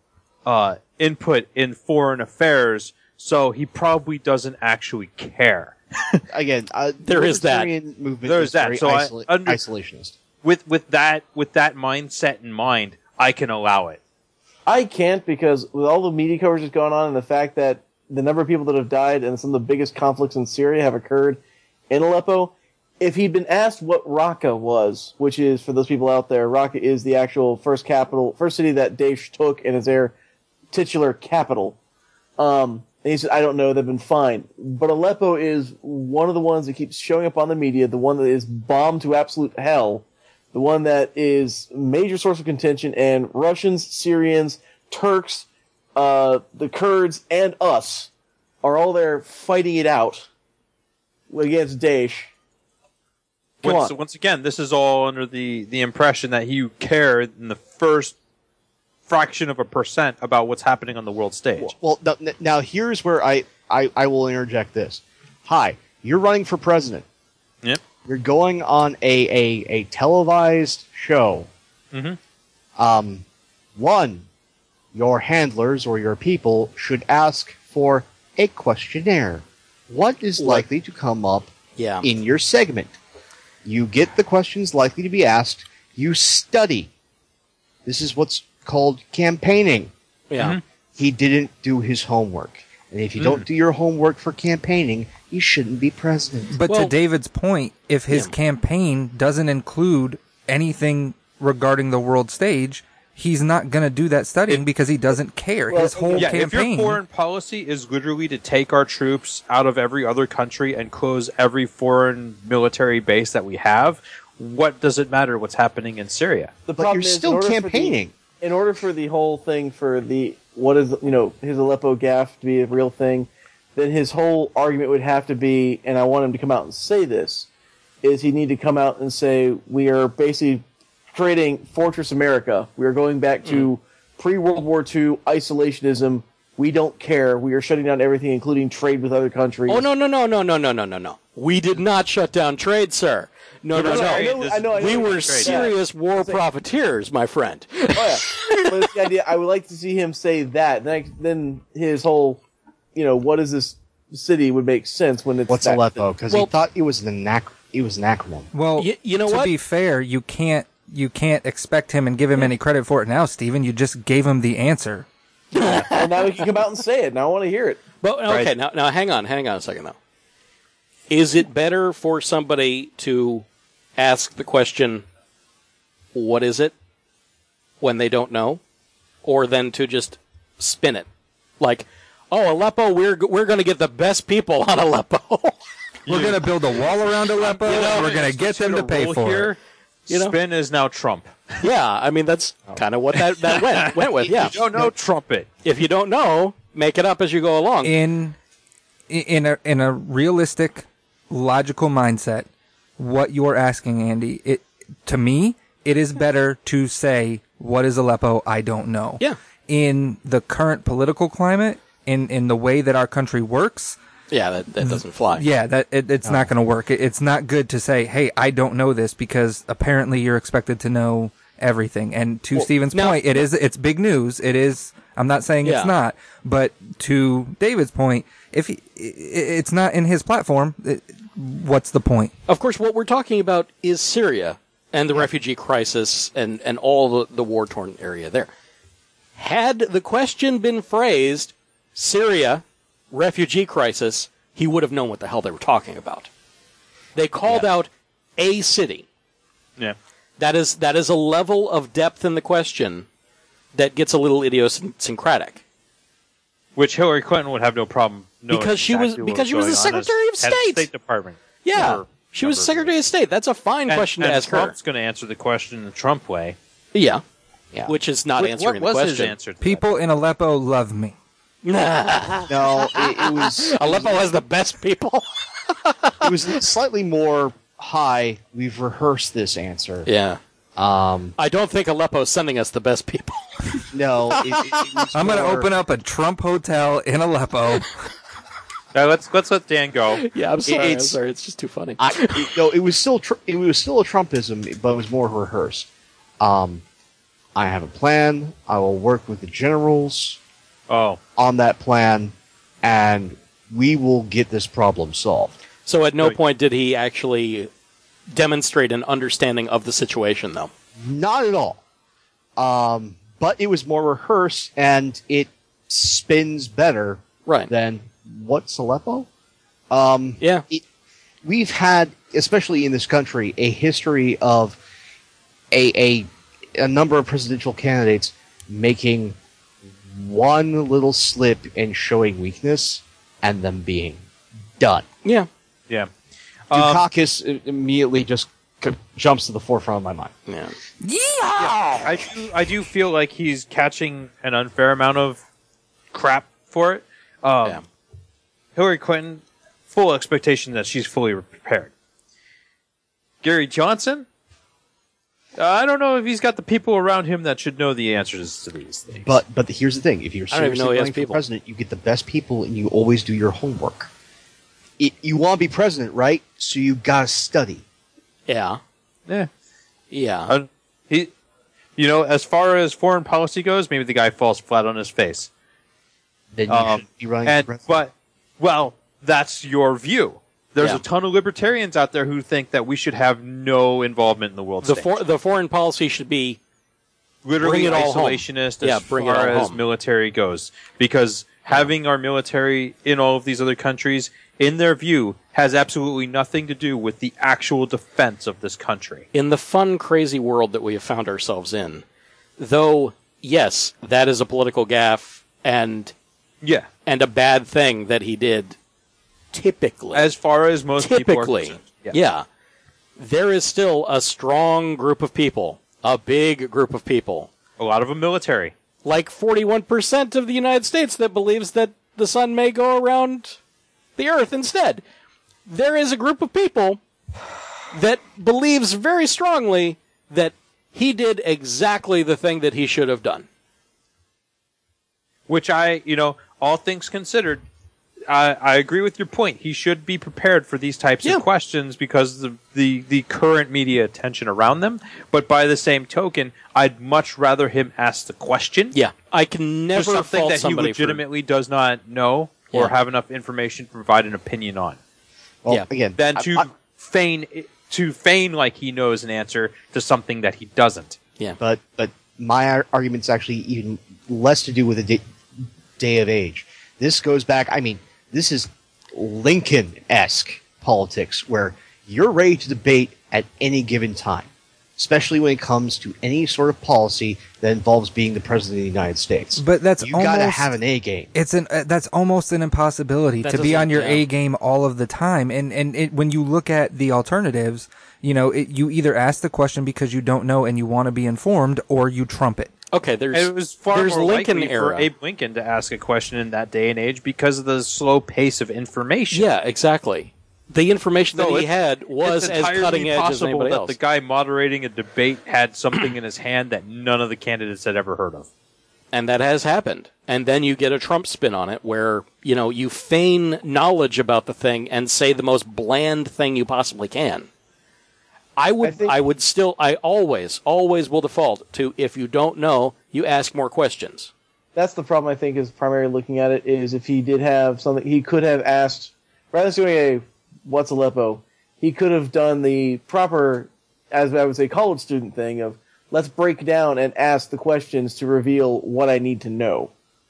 input in foreign affairs. So he probably doesn't actually care. Again, There is that. libertarian movement There's is that. very So isolationist. With that mindset in mind, I can allow it. I can't because with all the media coverage that's going on and the fact that the number of people that have died and some of the biggest conflicts in Syria have occurred in Aleppo, if he'd been asked what Raqqa was, which is, for those people out there, Raqqa is the actual first city that Daesh took and is their titular capital. And he said, I don't know, they've been fine. But Aleppo is one of the ones that keeps showing up on the media, the one that is bombed to absolute hell, the one that is major source of contention, and Russians, Syrians, Turks, the Kurds, and us are all there fighting it out against Daesh. Come on. Once again, this is all under the impression that he cared in the first fraction of a % about what's happening on the world stage. Well, now here's where I will interject this. Hi, you're running for president. Yep. You're going on a televised show. Mm-hmm. One, your handlers or your people should ask for a questionnaire. What is likely to come up Yeah. in your segment? You get the questions likely to be asked. You study. This is what's called campaigning. Yeah. He didn't do his homework. And if you don't do your homework for campaigning, you shouldn't be president. But Well- to David's point, if his campaign doesn't include anything regarding the world stage, he's not going to do that studying because he doesn't care. Well, His whole Yeah, if your campaign. foreign policy is literally to take our troops out of every other country and close every foreign military base that we have, what does it matter what's happening in Syria? The But problem you're is, still in order for campaigning. in order for the whole thing for the what is his Aleppo gaffe to be a real thing, then his whole argument would have to be, and I want him to come out and say this, is he need to come out and say we are basically creating Fortress America. We are going back to pre-World War II isolationism. We don't care. We are shutting down everything, including trade with other countries. Oh, no. We did not shut down trade, sir. No. I know. We were Yeah. serious war profiteers, my friend. Oh yeah, but it's the idea. I would like to see him say that. Then his whole, what is this city would make sense when it's What's that- Aleppo? Because Well- he thought it was an acronym. Well, You know to what? be fair, you can't expect him and give him any credit for it now, Stephen. You just gave him the answer. And now he can come out and say it. Now I want to hear it. But okay, now hang on a second though. Is it better for somebody to ask the question, "What is it?" when they don't know, or then to just spin it, like, "Oh, Aleppo, we're going to get the best people on Aleppo." We're going to build a wall around Aleppo, and we're going to get them to pay for it. Spin is now Trump. Yeah, I mean that's kind of what that went with. Yeah, You don't know trumpet. if you don't know, make it up as you go along. In a realistic, logical mindset, what you're asking, Andy, to me, it is better to say, "What is Aleppo? I don't know." Yeah. In the current political climate, in the way that our country works, Yeah, that doesn't fly. yeah, it's not going to work. It's not good to say, "Hey, I don't know this," because apparently you're expected to know everything. And to Stephen's now- point, it's big news. It is. I'm not saying Yeah. it's not, but to David's point, if it's not in his platform, what's the point? Of course, what we're talking about is Syria and the refugee crisis and all the war-torn area there. Had the question been phrased, Syria, refugee crisis, he would have known what the hell they were talking about. They called out a city. Yeah. That is a level of depth in the question that gets a little idiosyncratic. Which Hillary Clinton would have no problem knowing Because she was- exactly what because she was going the on as Secretary of head State. State Department. Yeah, for she was number of Secretary of years. State. That's a fine question to ask Trump's her. going to answer the question the Trump way. Yeah. Yeah. Which is not answering what the was his question. answer to People in Aleppo love me. No, it was Aleppo has the best people. it was slightly more high. We've rehearsed this answer. Yeah. Um, I don't think Aleppo's sending us the best people. no, it was I'm going to more- open up a Trump hotel in Aleppo. let's let Dan go. Yeah, I'm sorry. It's- I'm sorry. It's just too funny. it was still it was still a Trumpism, but it was more rehearsed. I have a plan. I will work with the generals Oh, on that plan, and we will get this problem solved. So at no Right. point did he actually demonstrate an understanding of the situation, though. Not at all. But it was more rehearsed, and it spins better Right. than what's Aleppo. Yeah. We've had, especially in this country, a history of a number of presidential candidates making one little slip and showing weakness, and them being done. Yeah. yeah. Dukakis immediately just jumps to the forefront of my mind. Yeah. I do feel like he's catching an unfair amount of crap for it. Yeah. Hillary Clinton, full expectation that she's fully prepared. Gary Johnson, I don't know if he's got the people around him that should know the answers to these things. But here's the thing: if you're I don't even know seriously he has running for people. president, you get the best people, and you always do your homework. You want to be president, right? So you gotta study. Yeah. yeah. Yeah. He, as far as foreign policy goes, maybe the guy falls flat on his face. Then you should be running for president. Well, that's your view. There's Yeah. a ton of libertarians out there who think that we should have no involvement in the world The stage. the foreign policy should be Literally bring it all home. isolationist Yeah, as bring it far all as home. military goes. Because having our military in all of these other countries, in their view, has absolutely nothing to do with the actual defense of this country. in the fun, crazy world that we have found ourselves in. Though, yes, that is a political gaffe and Yeah. a bad thing that he did. Typically, As far as most people are typically, concerned. yeah, there is still a strong group of people, a big group of people, A lot of them military. like 41% of the United States that believes that the sun may go around the earth instead. There is a group of people that believes very strongly that he did exactly the thing that he should have done. Which all things considered, I agree with your point. He should be prepared for these types Yeah. of questions because of the current media attention around them. But by the same token, I'd much rather him ask the question. Yeah, I can For never something fault that he somebody legitimately does not know or Yeah. have enough information to provide an opinion on. Well, yeah. again, Than to feign like he knows an answer to something that he doesn't. Yeah. but my argument's actually even less to do with the day of age. This goes back. I mean, this is Lincoln-esque politics, where you're ready to debate at any given time, especially when it comes to any sort of policy that involves being the president of the United States. But that's you gotta almost- have an A game. It's that's almost an impossibility That to be doesn't- on your yeah. A game all of the time. And when you look at the alternatives, you either ask the question because you don't know and you want to be informed, or you trump it. Okay, And there's it was far there's more Lincoln likely era. for Abe Lincoln to ask a question in that day and age because of the slow pace of information. Yeah, exactly. The information that So he it's- had was it's as entirely cutting edge as possible anybody that else. the guy moderating a debate had something in his hand that none of the candidates had ever heard of. And that has happened. And then you get a Trump spin on it where, you feign knowledge about the thing and say the most bland thing you possibly can. I always will default to, if you don't know, you ask more questions. That's the problem, I think, is primarily looking at it, is if he did have something, he could have asked, rather than doing a what's Aleppo, he could have done the proper, as I would say, college student thing of, let's break down and ask the questions to reveal what I need to know.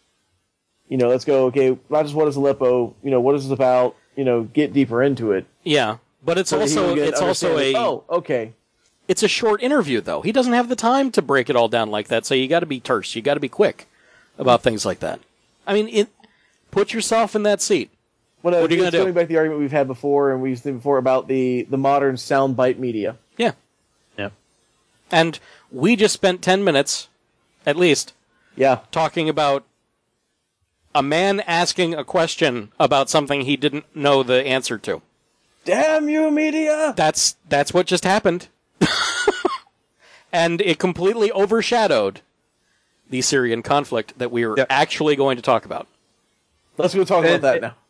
Let's go, okay, not just what is Aleppo, what is this about, get deeper into it. Yeah. But it's So that he also would get it's also understanding, a oh, okay. it's a short interview though. He doesn't have the time to break it all down like that. So you got to be terse. You got to be quick about things like that. I mean, Put yourself in that seat. What are you going to do? Going back to the argument we've had before, and we've seen before about the modern soundbite media. Yeah. Yeah. And we just spent 10 minutes, at least, talking about a man asking a question about something he didn't know the answer to. Damn you, media! That's what just happened. And it completely overshadowed the Syrian conflict that we are actually going to talk about. Let's go talk about that now.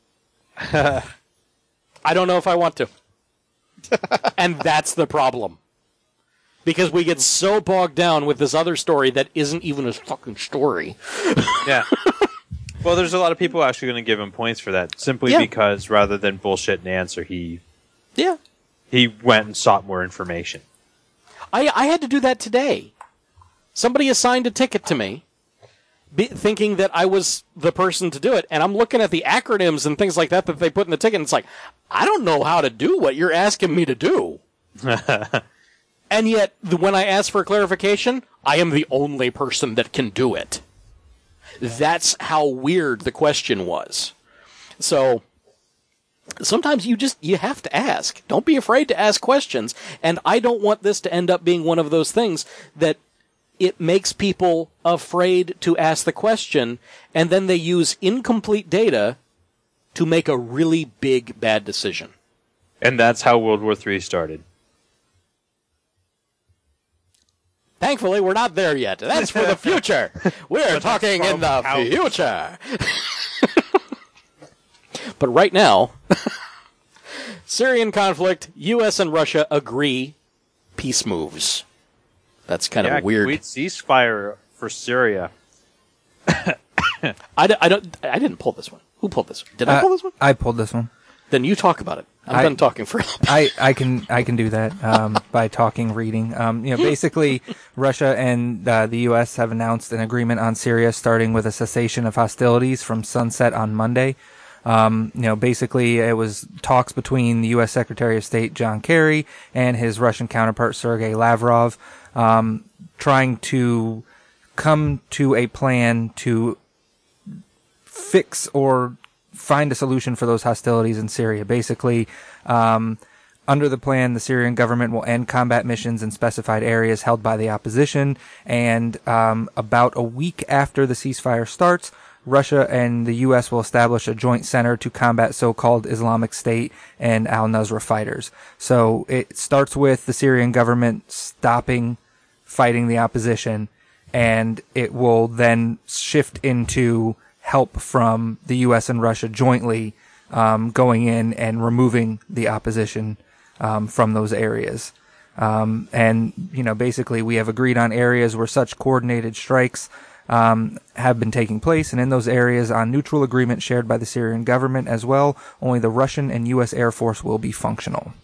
I don't know if I want to. And that's the problem. Because we get so bogged down with this other story that isn't even a fucking story. Yeah. Well, there's a lot of people actually going to give him points for that, simply because rather than bullshit and answer, he went and sought more information. I had to do that today. Somebody assigned a ticket to me, thinking that I was the person to do it, and I'm looking at the acronyms and things like that they put in the ticket, and it's like, I don't know how to do what you're asking me to do. And yet, when I ask for clarification, I am the only person that can do it. That's how weird the question was. So, sometimes you have to ask. Don't be afraid to ask questions. And I don't want this to end up being one of those things that it makes people afraid to ask the question, and then they use incomplete data to make a really big, bad decision. And that's how World War III started. Thankfully, we're not there yet. That's for the future. We're talking in the future. But right now, Syrian conflict, U.S. and Russia agree, peace moves. That's kind of weird. Complete ceasefire for Syria. I didn't pull this one. Who pulled this one? Did I pull this one? I pulled this one. Then you talk about it. I'm done talking for a little bit. I can do that by talking, reading. Basically, Russia and the U.S. have announced an agreement on Syria, starting with a cessation of hostilities from sunset on Monday. Basically, it was talks between the U.S. Secretary of State John Kerry and his Russian counterpart Sergei Lavrov, trying to come to a plan to fix or find a solution for those hostilities in Syria. Basically, under the plan, the Syrian government will end combat missions in specified areas held by the opposition, and about a week after the ceasefire starts, Russia and the U.S. will establish a joint center to combat so-called Islamic State and al-Nusra fighters. So it starts with the Syrian government stopping fighting the opposition, and it will then shift into help from the U.S. and Russia jointly going in and removing the opposition from those areas. Basically we have agreed on areas where such coordinated strikes have been taking place, and in those areas, on neutral agreement shared by the Syrian government as well, only the Russian and U.S. Air Force will be functional.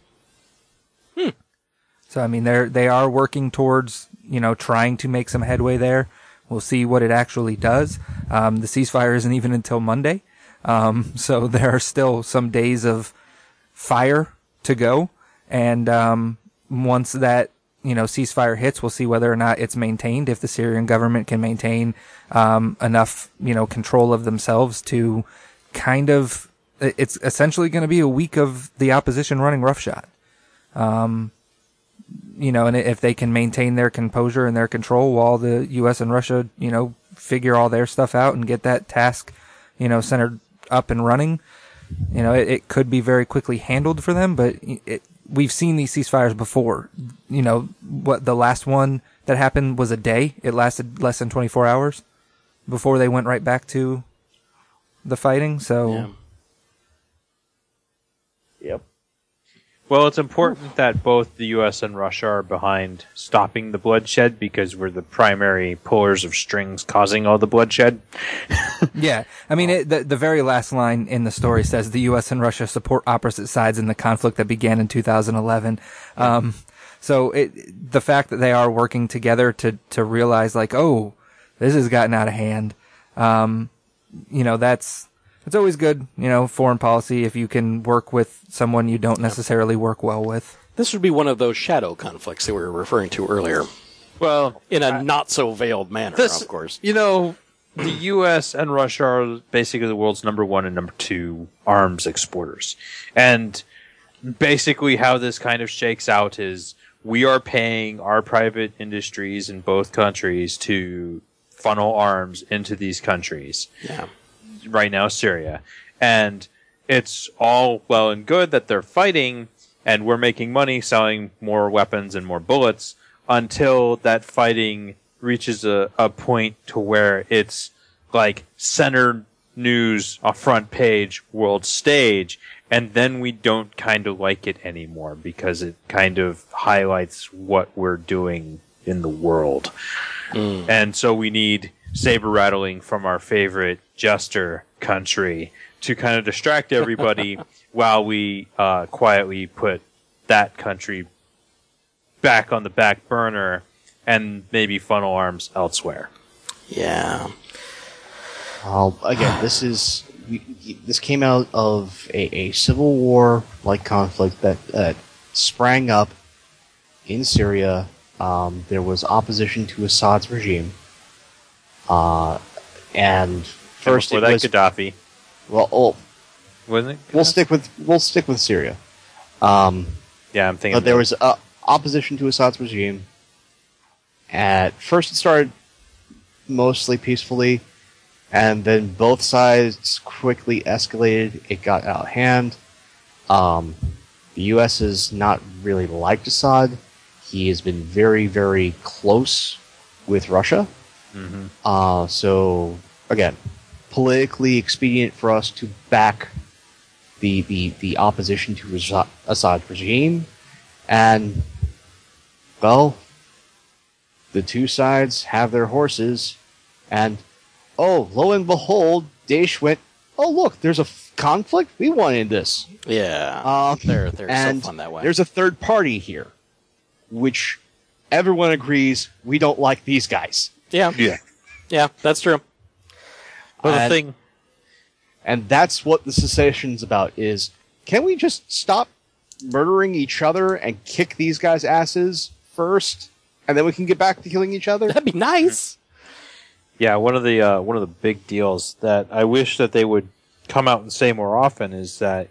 So, they are working towards, trying to make some headway there. We'll see what it actually does. The ceasefire isn't even until Monday, so there are still some days of fire to go, and once that ceasefire hits, we'll see whether or not it's maintained, if the Syrian government can maintain enough, control of themselves to it's essentially going to be a week of the opposition running roughshod. And if they can maintain their composure and their control while the U.S. and Russia, figure all their stuff out and get that task, centered up and running, it could be very quickly handled for them, but we've seen these ceasefires before. What the last one that happened was a day. It lasted less than 24 hours before they went right back to the fighting. So, Yep. Well, it's important that both the U.S. and Russia are behind stopping the bloodshed, because we're the primary pullers of strings causing all the bloodshed. Yeah. The very last line in the story says the U.S. and Russia support opposite sides in the conflict that began in 2011. So the fact that they are working together to realize, like, oh, this has gotten out of hand, it's always good, foreign policy, if you can work with someone you don't necessarily work well with. This would be one of those shadow conflicts that we were referring to earlier. Well, in a not-so-veiled manner, of course. the U.S. and Russia are basically the world's number 1 and number 2 arms exporters. And basically how this kind of shakes out is we are paying our private industries in both countries to funnel arms into these countries. Yeah. Right now, Syria. And it's all well and good that they're fighting and we're making money selling more weapons and more bullets until that fighting reaches a point to where it's like center news, a front page, world stage, and then we don't kind of like it anymore because it kind of highlights what we're doing in the world. And so we need saber rattling from our favorite jester country to kind of distract everybody while we quietly put that country back on the back burner and maybe funnel arms elsewhere. Yeah. Again, this came out of a civil war-like conflict that sprang up in Syria. There was opposition to Assad's regime, and first before it that, was Gaddafi. Well, Wasn't it? we'll stick with Syria. Yeah, I'm thinking. But there was opposition to Assad's regime. At first, it started mostly peacefully, and then both sides quickly escalated. It got out of hand. The U.S. has not really liked Assad. He has been very, very close with Russia. So, again, politically expedient for us to back the opposition to Assad's regime. And, well, the two sides have their horses, and, oh, lo and behold, Daesh went, oh, look, there's a conflict? We wanted this. Yeah. They're and so fun that way. There's a third party here, which everyone agrees we don't like these guys. Yeah. Yeah, that's true. But the thing... And that's what the cessation's about, is can we just stop murdering each other and kick these guys' asses first, and then we can get back to killing each other? That'd be nice. Yeah, one of the big deals that I wish that they would come out and say more often is that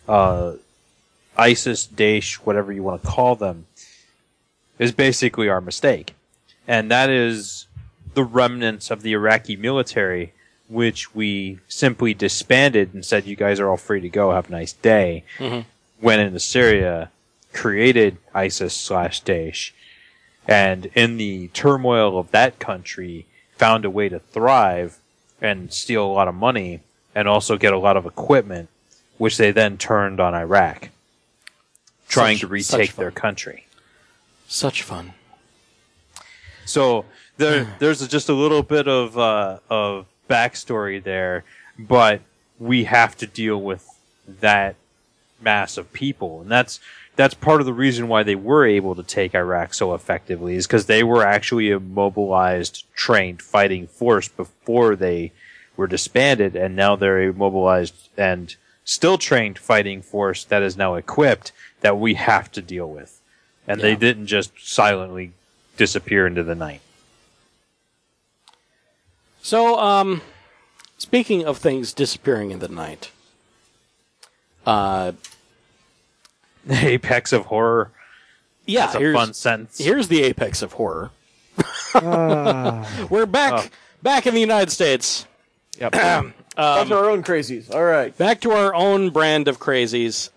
ISIS, Daesh, whatever you want to call them, is basically our mistake. And that is the remnants of the Iraqi military, which we simply disbanded and said, you guys are all free to go, have a nice day. Went into Syria, created ISIS/Daesh, and in the turmoil of that country, found a way to thrive and steal a lot of money and also get a lot of equipment, which they then turned on Iraq, trying to retake their country. Such fun. So there's just a little bit of backstory there, but we have to deal with that mass of people, and that's part of the reason why they were able to take Iraq so effectively, is because they were actually a mobilized, trained fighting force before they were disbanded, and now they're a mobilized and still trained fighting force that is now equipped that we have to deal with. And they didn't just silently disappear into the night. So, speaking of things disappearing in the night, The apex of horror. yeah, That's a fun sentence. Here's the apex of horror. We're back in the United States. Yep. Back to our own crazies. All right. Back to our own brand of crazies.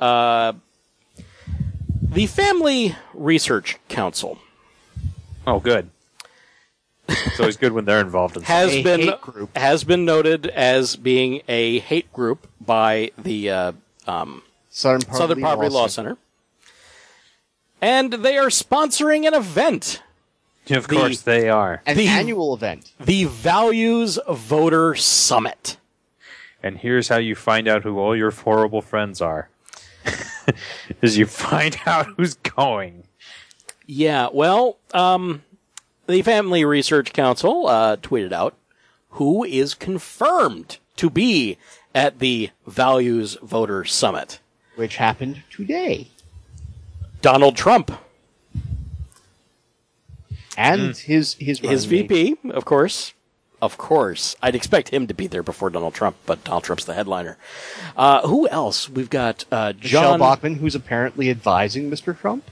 The Family Research Council Oh, good. It's always good when they're involved in something. has been noted as being a hate group by the Southern Poverty Law Center. And they are sponsoring an event. Of course they are. An annual event. The Values Voter Summit. And here's how you find out who all your horrible friends are. Is you find out who's going. Yeah, well, the Family Research Council tweeted out who is confirmed to be at the Values Voter Summit. Which happened today. Donald Trump. And his His VP, of course. of course. I'd expect him to be there before Donald Trump, but Donald Trump's the headliner. Who else? We've got Michelle John Bachmann, who's apparently advising Mr. Trump.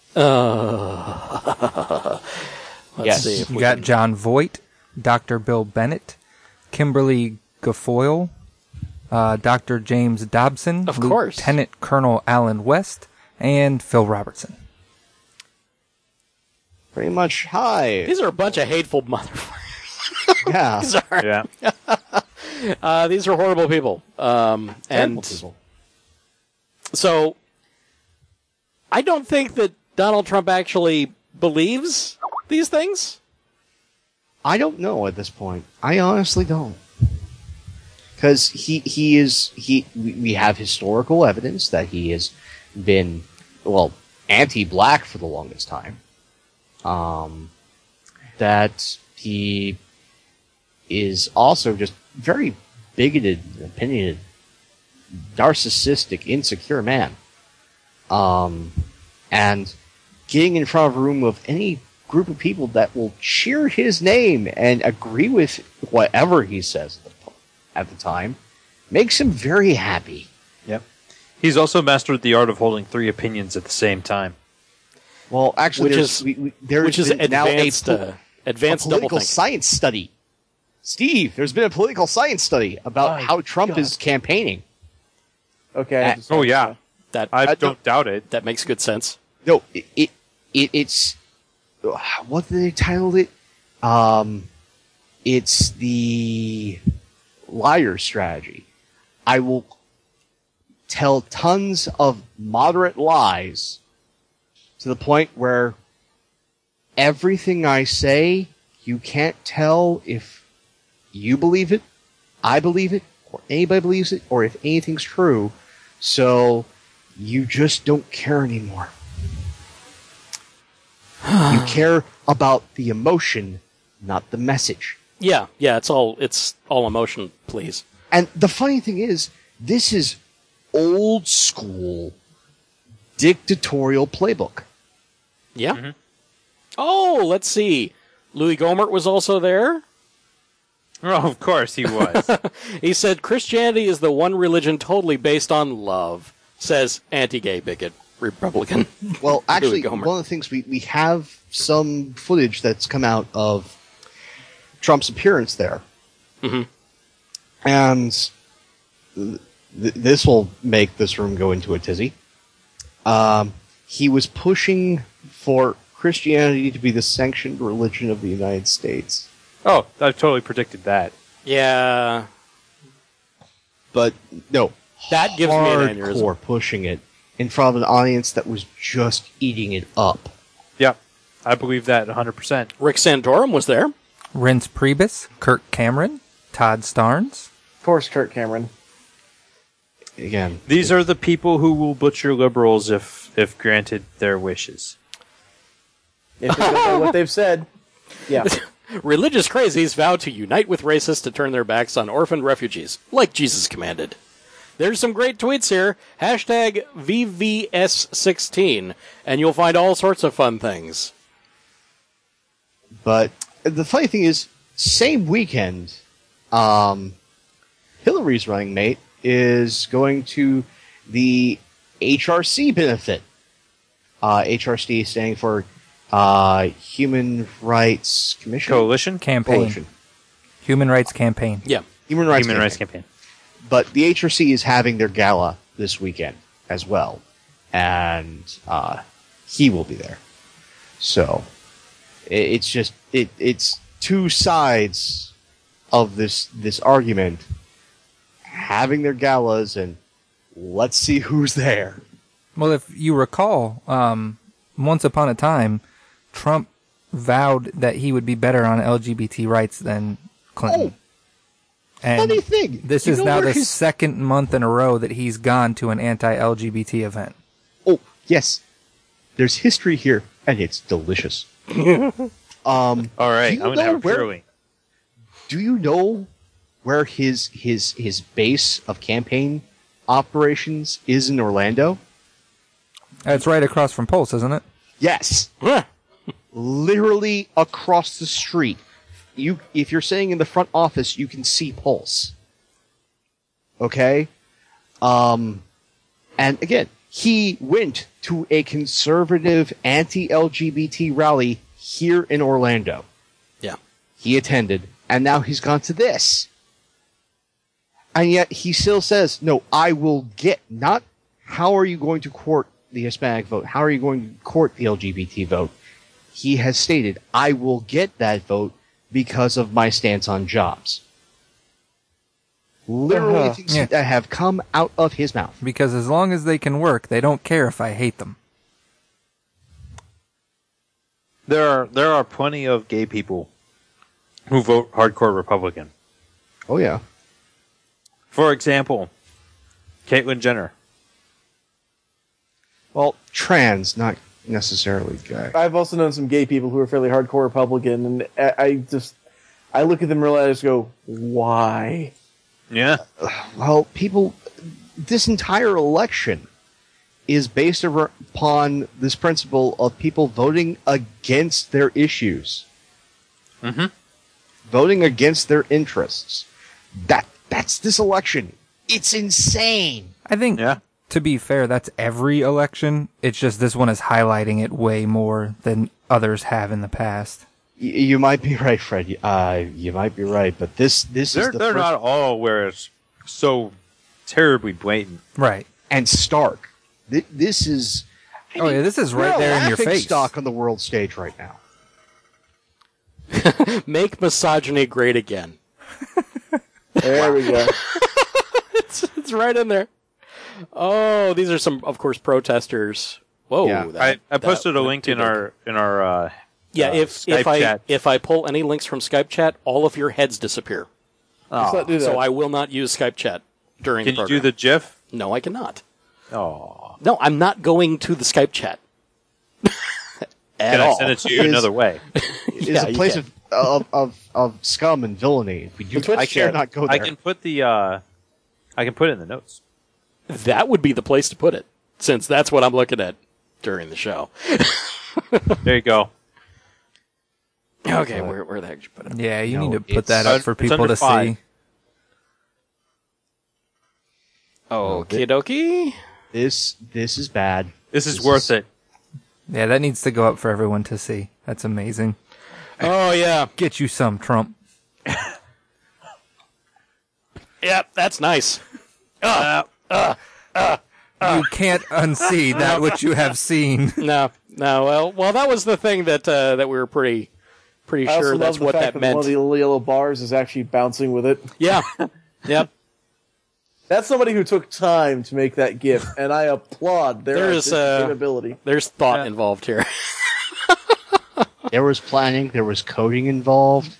Let's Yes. see. If You we got can- John Voight, Dr. Bill Bennett, Kimberly Guilfoyle, Dr. James Dobson, Of course. Lieutenant Colonel Alan West, and Phil Robertson. Pretty much, hi. These are a bunch of hateful motherfuckers. Yeah. These are, Yeah. these are horrible people. Terrible And people. so I don't think that Donald Trump actually believes these things. I don't know at this point. I honestly don't. Because we have historical evidence that he has been, well, anti-black for the longest time. That he is also just very bigoted, opinionated, narcissistic, insecure man. And getting in front of a room of any group of people that will cheer his name and agree with whatever he says at the time makes him very happy. Yep. He's also mastered the art of holding three opinions at the same time. Well, actually, Which is advanced, advanced double political thinking. science study. Steve, there's been a political science study about how Trump is campaigning. Okay. Oh, yeah. That I don't doubt it. that makes good sense. No, it's what did they title it? It's the liar strategy. I will tell tons of moderate lies to the point where everything I say, you can't tell if you believe it, I believe it, or anybody believes it, or if anything's true. So you just don't care anymore. You care about the emotion, not the message. Yeah, it's all emotion, please. And the funny thing is, this is old school dictatorial playbook. Yeah. Mm-hmm. Oh, let's see. Louis Gohmert was also there. Oh, of course he was. He said Christianity is the one religion totally based on love, says anti-gay bigot Republican. Well, actually, Louis Gohmert. one of the things we have some footage that's come out of Trump's appearance there. Mm-hmm. And this will make this room go into a tizzy. He was pushing for Christianity to be the sanctioned religion of the United States. Oh, I totally predicted that. Yeah, But no, that gives me an aneurysm. hardcore pushing it in front of an audience that was just eating it up. Yep. I believe that 100%. Rick Santorum was there. Reince Priebus, Kirk Cameron, Todd Starnes. Of course, Kirk Cameron. Again, These are the people who will butcher liberals if granted their wishes. If it goes by what they've said. Yeah. Religious crazies vow to unite with racists to turn their backs on orphaned refugees, like Jesus commanded. There's some great tweets here. Hashtag VVS16, and you'll find all sorts of fun things. but the funny thing is, same weekend, Hillary's running mate is going to the HRC benefit. HRC standing for Human Rights Commission? Coalition? Campaign. Coalition. Human Rights Campaign. Yeah. Human Rights Human Campaign. Rights Campaign. But the HRC is having their gala this weekend as well. And he will be there. So it's just it's two sides of this argument having their galas, and let's see who's there. Well, if you recall, once upon a time, Trump vowed that he would be better on LGBT rights than Clinton. And Funny thing, this you is know now where the his- second month in a row that he's gone to an anti-LGBT event. Oh, yes. There's history here, and it's delicious. All right, Do you I'm going to know have a where- brewing. Do you know where his base of campaign operations is in Orlando? It's right across from Pulse, isn't it? Yes. Literally across the street if you're sitting in the front office, you can see pulse. Okay? And again, he went to a conservative anti-LGBT rally here in Orlando. Yeah. He attended, and now he's gone to this. And yet he still says, no, I will get, not how are you going to court the Hispanic vote? How are you going to court the LGBT vote? He has stated, I will get that vote because of my stance on jobs. Literally things that have come out of his mouth. Because as long as they can work, they don't care if I hate them. There are plenty of gay people who vote hardcore Republican. Oh, yeah. For example, Caitlyn Jenner. Well, trans, not necessarily gay. I've also known some gay people who are fairly hardcore Republican, and I look at them and realize, go, why? Yeah. Well, this entire election is based upon this principle of people voting against their issues. Mm-hmm. Voting against their interests. That's this election. It's insane. I think, to be fair, that's every election. It's just this one is highlighting it way more than others have in the past. You might be right, Fred. You might be right, but this is they're not all where it's so terribly blatant, right? And stark. This is. This is right there in your face. Stock on the world stage right now. Make misogyny great again. There we go. It's right in there. Oh, these are some, of course, protesters. Whoa! Yeah. I posted a link in our Skype chat. If I pull any links from Skype chat, all of your heads disappear. Let's not do that. So I will not use Skype chat during the program. Can you do the GIF? No, I cannot. Oh. No, I'm not going to the Skype chat. Can I send it to you another way? It's a place of scum and villainy. I cannot go there. I can put it in the notes. That would be the place to put it, since that's what I'm looking at during the show. There you go. Okay, where the heck did you put it? Yeah, you need to put that up for people to see. Okie dokie. This is bad. This is worth it. Yeah, that needs to go up for everyone to see. That's amazing. Oh, yeah. Get you some, Trump. Yep, that's nice. You can't unsee that which you have seen. No. Well, that was the thing that we were pretty sure that's what that meant. One of the little yellow bars is actually bouncing with it. Yeah. Yep. That's somebody who took time to make that GIF, and I applaud their capability. There's thought involved here. There was planning. There was coding involved.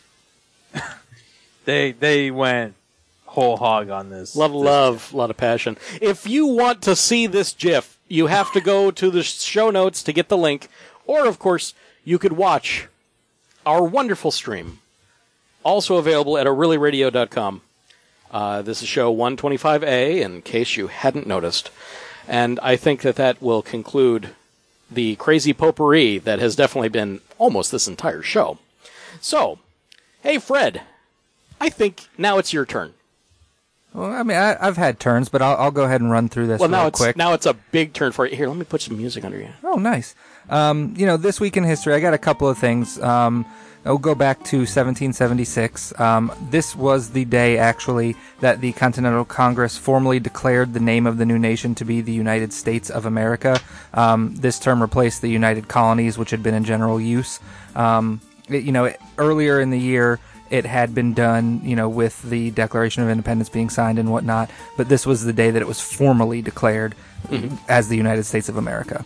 They went whole hog on this. A lot of love, a lot of passion. If you want to see this GIF, you have to go to the show notes to get the link, or of course, you could watch our wonderful stream, also available at oreillyradio.com. This is show 125A, in case you hadn't noticed. And I think that will conclude the crazy potpourri that has definitely been almost this entire show. So, hey, Fred, I think now it's your turn. Well, I mean, I've had turns, but I'll go ahead and run through this real quick. Now it's a big turn for you. Here, let me put some music under you. Oh, nice. This week in history, I got a couple of things. I'll go back to 1776. This was the day, actually, that the Continental Congress formally declared the name of the new nation to be the United States of America. This term replaced the United Colonies, which had been in general use. Earlier in the year, it had been done, with the Declaration of Independence being signed and whatnot, but this was the day that it was formally declared as the United States of America.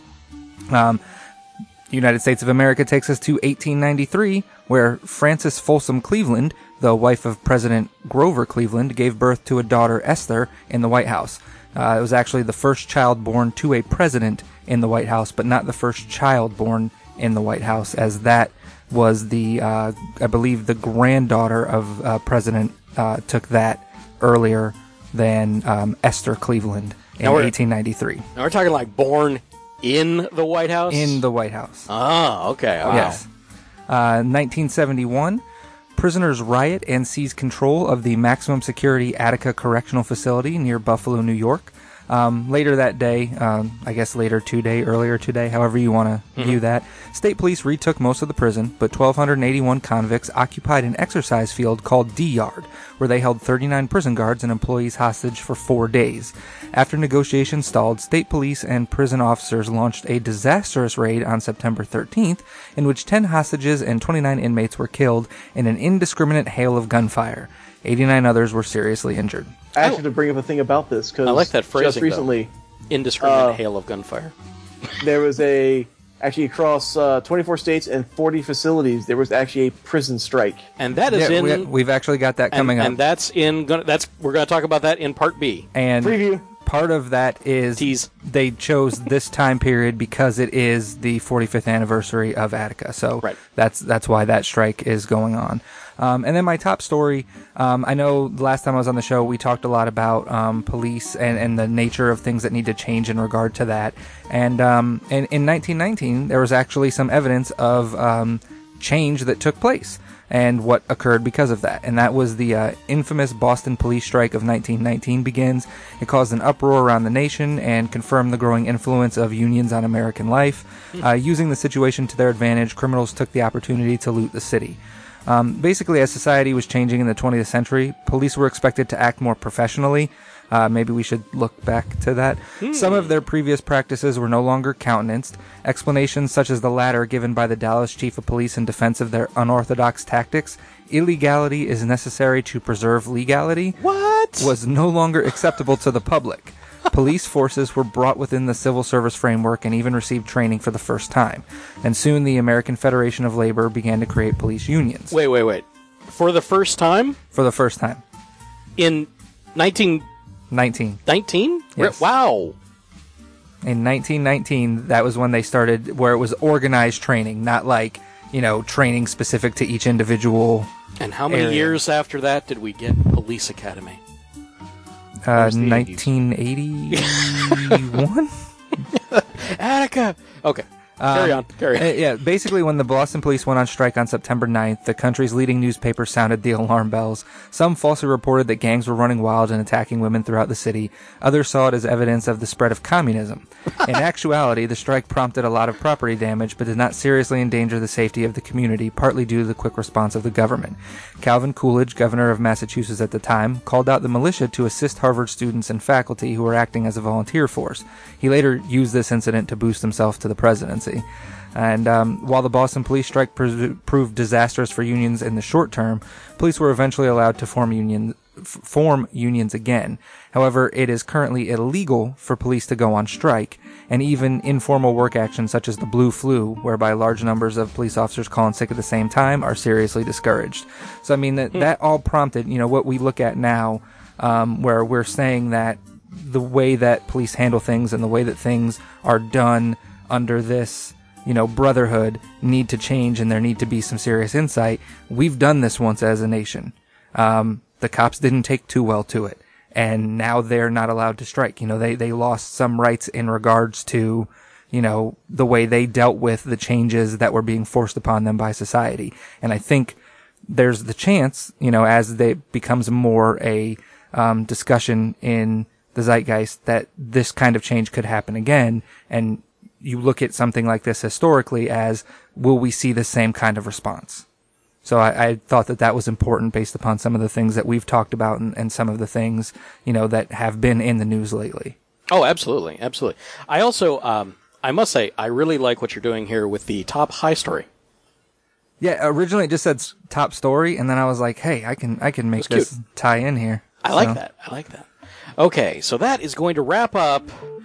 United States of America takes us to 1893, where Frances Folsom Cleveland, the wife of President Grover Cleveland, gave birth to a daughter, Esther, in the White House. It was actually the first child born to a president in the White House, but not the first child born in the White House, as that was I believe the granddaughter of President took that earlier than Esther Cleveland in 1893. Now we're talking like born in the White House? In the White House. Oh, okay. Wow. Yes. 1971, prisoners riot and seize control of the maximum security Attica Correctional Facility near Buffalo, New York. Later that day, I guess earlier today, however you want to view that, state police retook most of the prison, but 1,281 convicts occupied an exercise field called D-Yard, where they held 39 prison guards and employees hostage for 4 days. After negotiations stalled, state police and prison officers launched a disastrous raid on September 13th, in which 10 hostages and 29 inmates were killed in an indiscriminate hail of gunfire. 89 others were seriously injured. Actually, to bring up a thing about this, because I like that phrasing, just recently, indiscriminate hail of gunfire. there was actually across 24 states and 40 facilities, there was actually a prison strike. And that is we've actually got that coming up. And we're going to talk about that in Part B. And Preview. Part of that is they chose this time period because it is the 45th anniversary of Attica. So that's why that strike is going on. And then my top story, I know the last time I was on the show, we talked a lot about police and the nature of things that need to change in regard to that. And in 1919, there was actually some evidence of change that took place and what occurred because of that. And that was the infamous Boston police strike of 1919 begins. It caused an uproar around the nation and confirmed the growing influence of unions on American life. Using the situation to their advantage, criminals took the opportunity to loot the city. Basically, as society was changing in the 20th century, police were expected to act more professionally. Maybe we should look back to that. Some of their previous practices were no longer countenanced. Explanations such as the latter given by the Dallas chief of police in defense of their unorthodox tactics, illegality is necessary to preserve legality, was no longer acceptable to the public. Police forces were brought within the civil service framework and even received training for the first time. And soon the American Federation of Labor began to create police unions. Wait. For the first time? For the first time. In 1919? Yes. Wow. In 1919, that was when they started, where it was organized training, not like, training specific to each individual. And how many years after that did we get Police Academy? 1981? Attica! Okay. Carry on. Yeah, basically when the Boston police went on strike on September 9th, the country's leading newspaper sounded the alarm bells. Some falsely reported that gangs were running wild and attacking women throughout the city. Others saw it as evidence of the spread of communism. In actuality, the strike prompted a lot of property damage, but did not seriously endanger the safety of the community, partly due to the quick response of the government. Calvin Coolidge, governor of Massachusetts at the time, called out the militia to assist Harvard students and faculty who were acting as a volunteer force. He later used this incident to boost himself to the presidency. And while the Boston police strike proved disastrous for unions in the short term, police were eventually allowed to form unions again. However, it is currently illegal for police to go on strike, and even informal work actions such as the Blue Flu, whereby large numbers of police officers call in sick at the same time, are seriously discouraged. So, I mean, that all prompted, what we look at now, where we're saying that the way that police handle things and the way that things are done under this, brotherhood need to change, and there need to be some serious insight. We've done this once as a nation. The cops didn't take too well to it, and now they're not allowed to strike. They lost some rights in regards to, the way they dealt with the changes that were being forced upon them by society. And I think there's the chance, as they becomes more a discussion in the zeitgeist, that this kind of change could happen again. And you look at something like this historically as, will we see the same kind of response? So I thought that was important based upon some of the things that we've talked about and some of the things, that have been in the news lately. Oh, absolutely. Absolutely. I also, I must say, I really like what you're doing here with the top high story. Yeah, originally it just said top story, and then I was like, hey, I can make this tie in here. I like that. Okay, so that is going to wrap up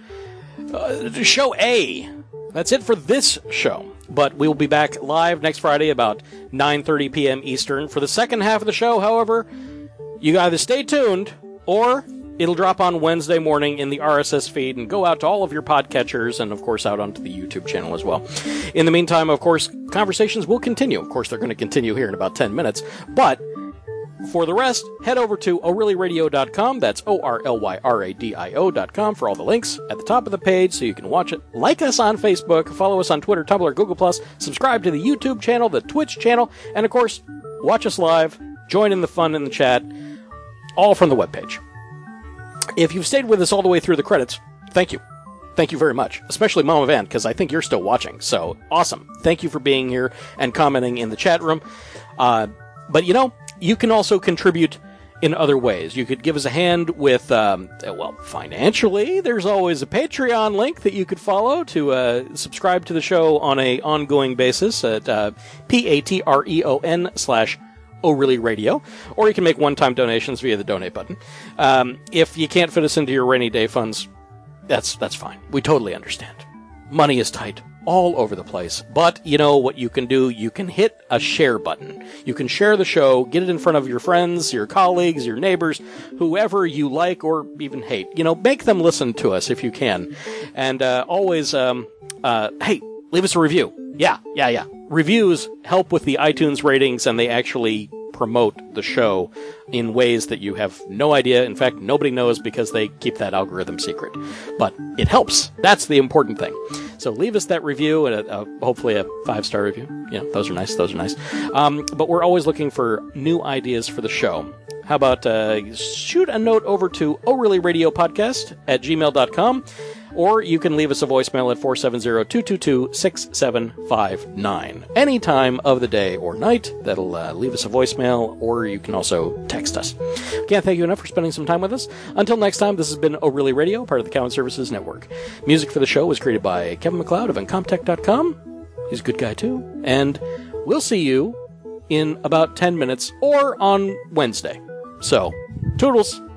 show A. That's it for this show. But we'll be back live next Friday about 9:30 p.m. Eastern. For the second half of the show, however, you either stay tuned or it'll drop on Wednesday morning in the RSS feed and go out to all of your podcatchers and, of course, out onto the YouTube channel as well. In the meantime, of course, conversations will continue. Of course, they're going to continue here in about 10 minutes. But for the rest, head over to O'ReillyRadio.com. That's ORLYRADIO.com for all the links at the top of the page so you can watch it. Like us on Facebook, follow us on Twitter, Tumblr, Google+, subscribe to the YouTube channel, the Twitch channel, and of course, watch us live, join in the fun in the chat, all from the webpage. If you've stayed with us all the way through the credits, thank you. Thank you very much, especially Mama Van, because I think you're still watching. So, awesome. Thank you for being here and commenting in the chat room. But, you can also contribute in other ways. You could give us a hand with, financially. There's always a Patreon link that you could follow to subscribe to the show on an ongoing basis at patreon.com/OReallyRadio, or you can make one-time donations via the donate button. If you can't fit us into your rainy day funds, that's fine. We totally understand. Money is tight all over the place. But you know what you can do? You can hit a share button. You can share the show, get it in front of your friends, your colleagues, your neighbors, whoever you like or even hate. Make them listen to us if you can. And always, hey, leave us a review. Yeah. Reviews help with the iTunes ratings, and they actually promote the show in ways that you have no idea. In fact, nobody knows because they keep that algorithm secret. But it helps. That's the important thing. So leave us that review and hopefully a 5-star review. Those are nice. But we're always looking for new ideas for the show. How about shoot a note over to OReallyRadioPodcast@gmail.com, or you can leave us a voicemail at 470-222-6759. Any time of the day or night, that'll leave us a voicemail, or you can also text us. Can't thank you enough for spending some time with us. Until next time, this has been O'Reilly Radio, part of the Common Services Network. Music for the show was created by Kevin MacLeod of Incomtech.com. He's a good guy, too. And we'll see you in about 10 minutes or on Wednesday. So, toodles!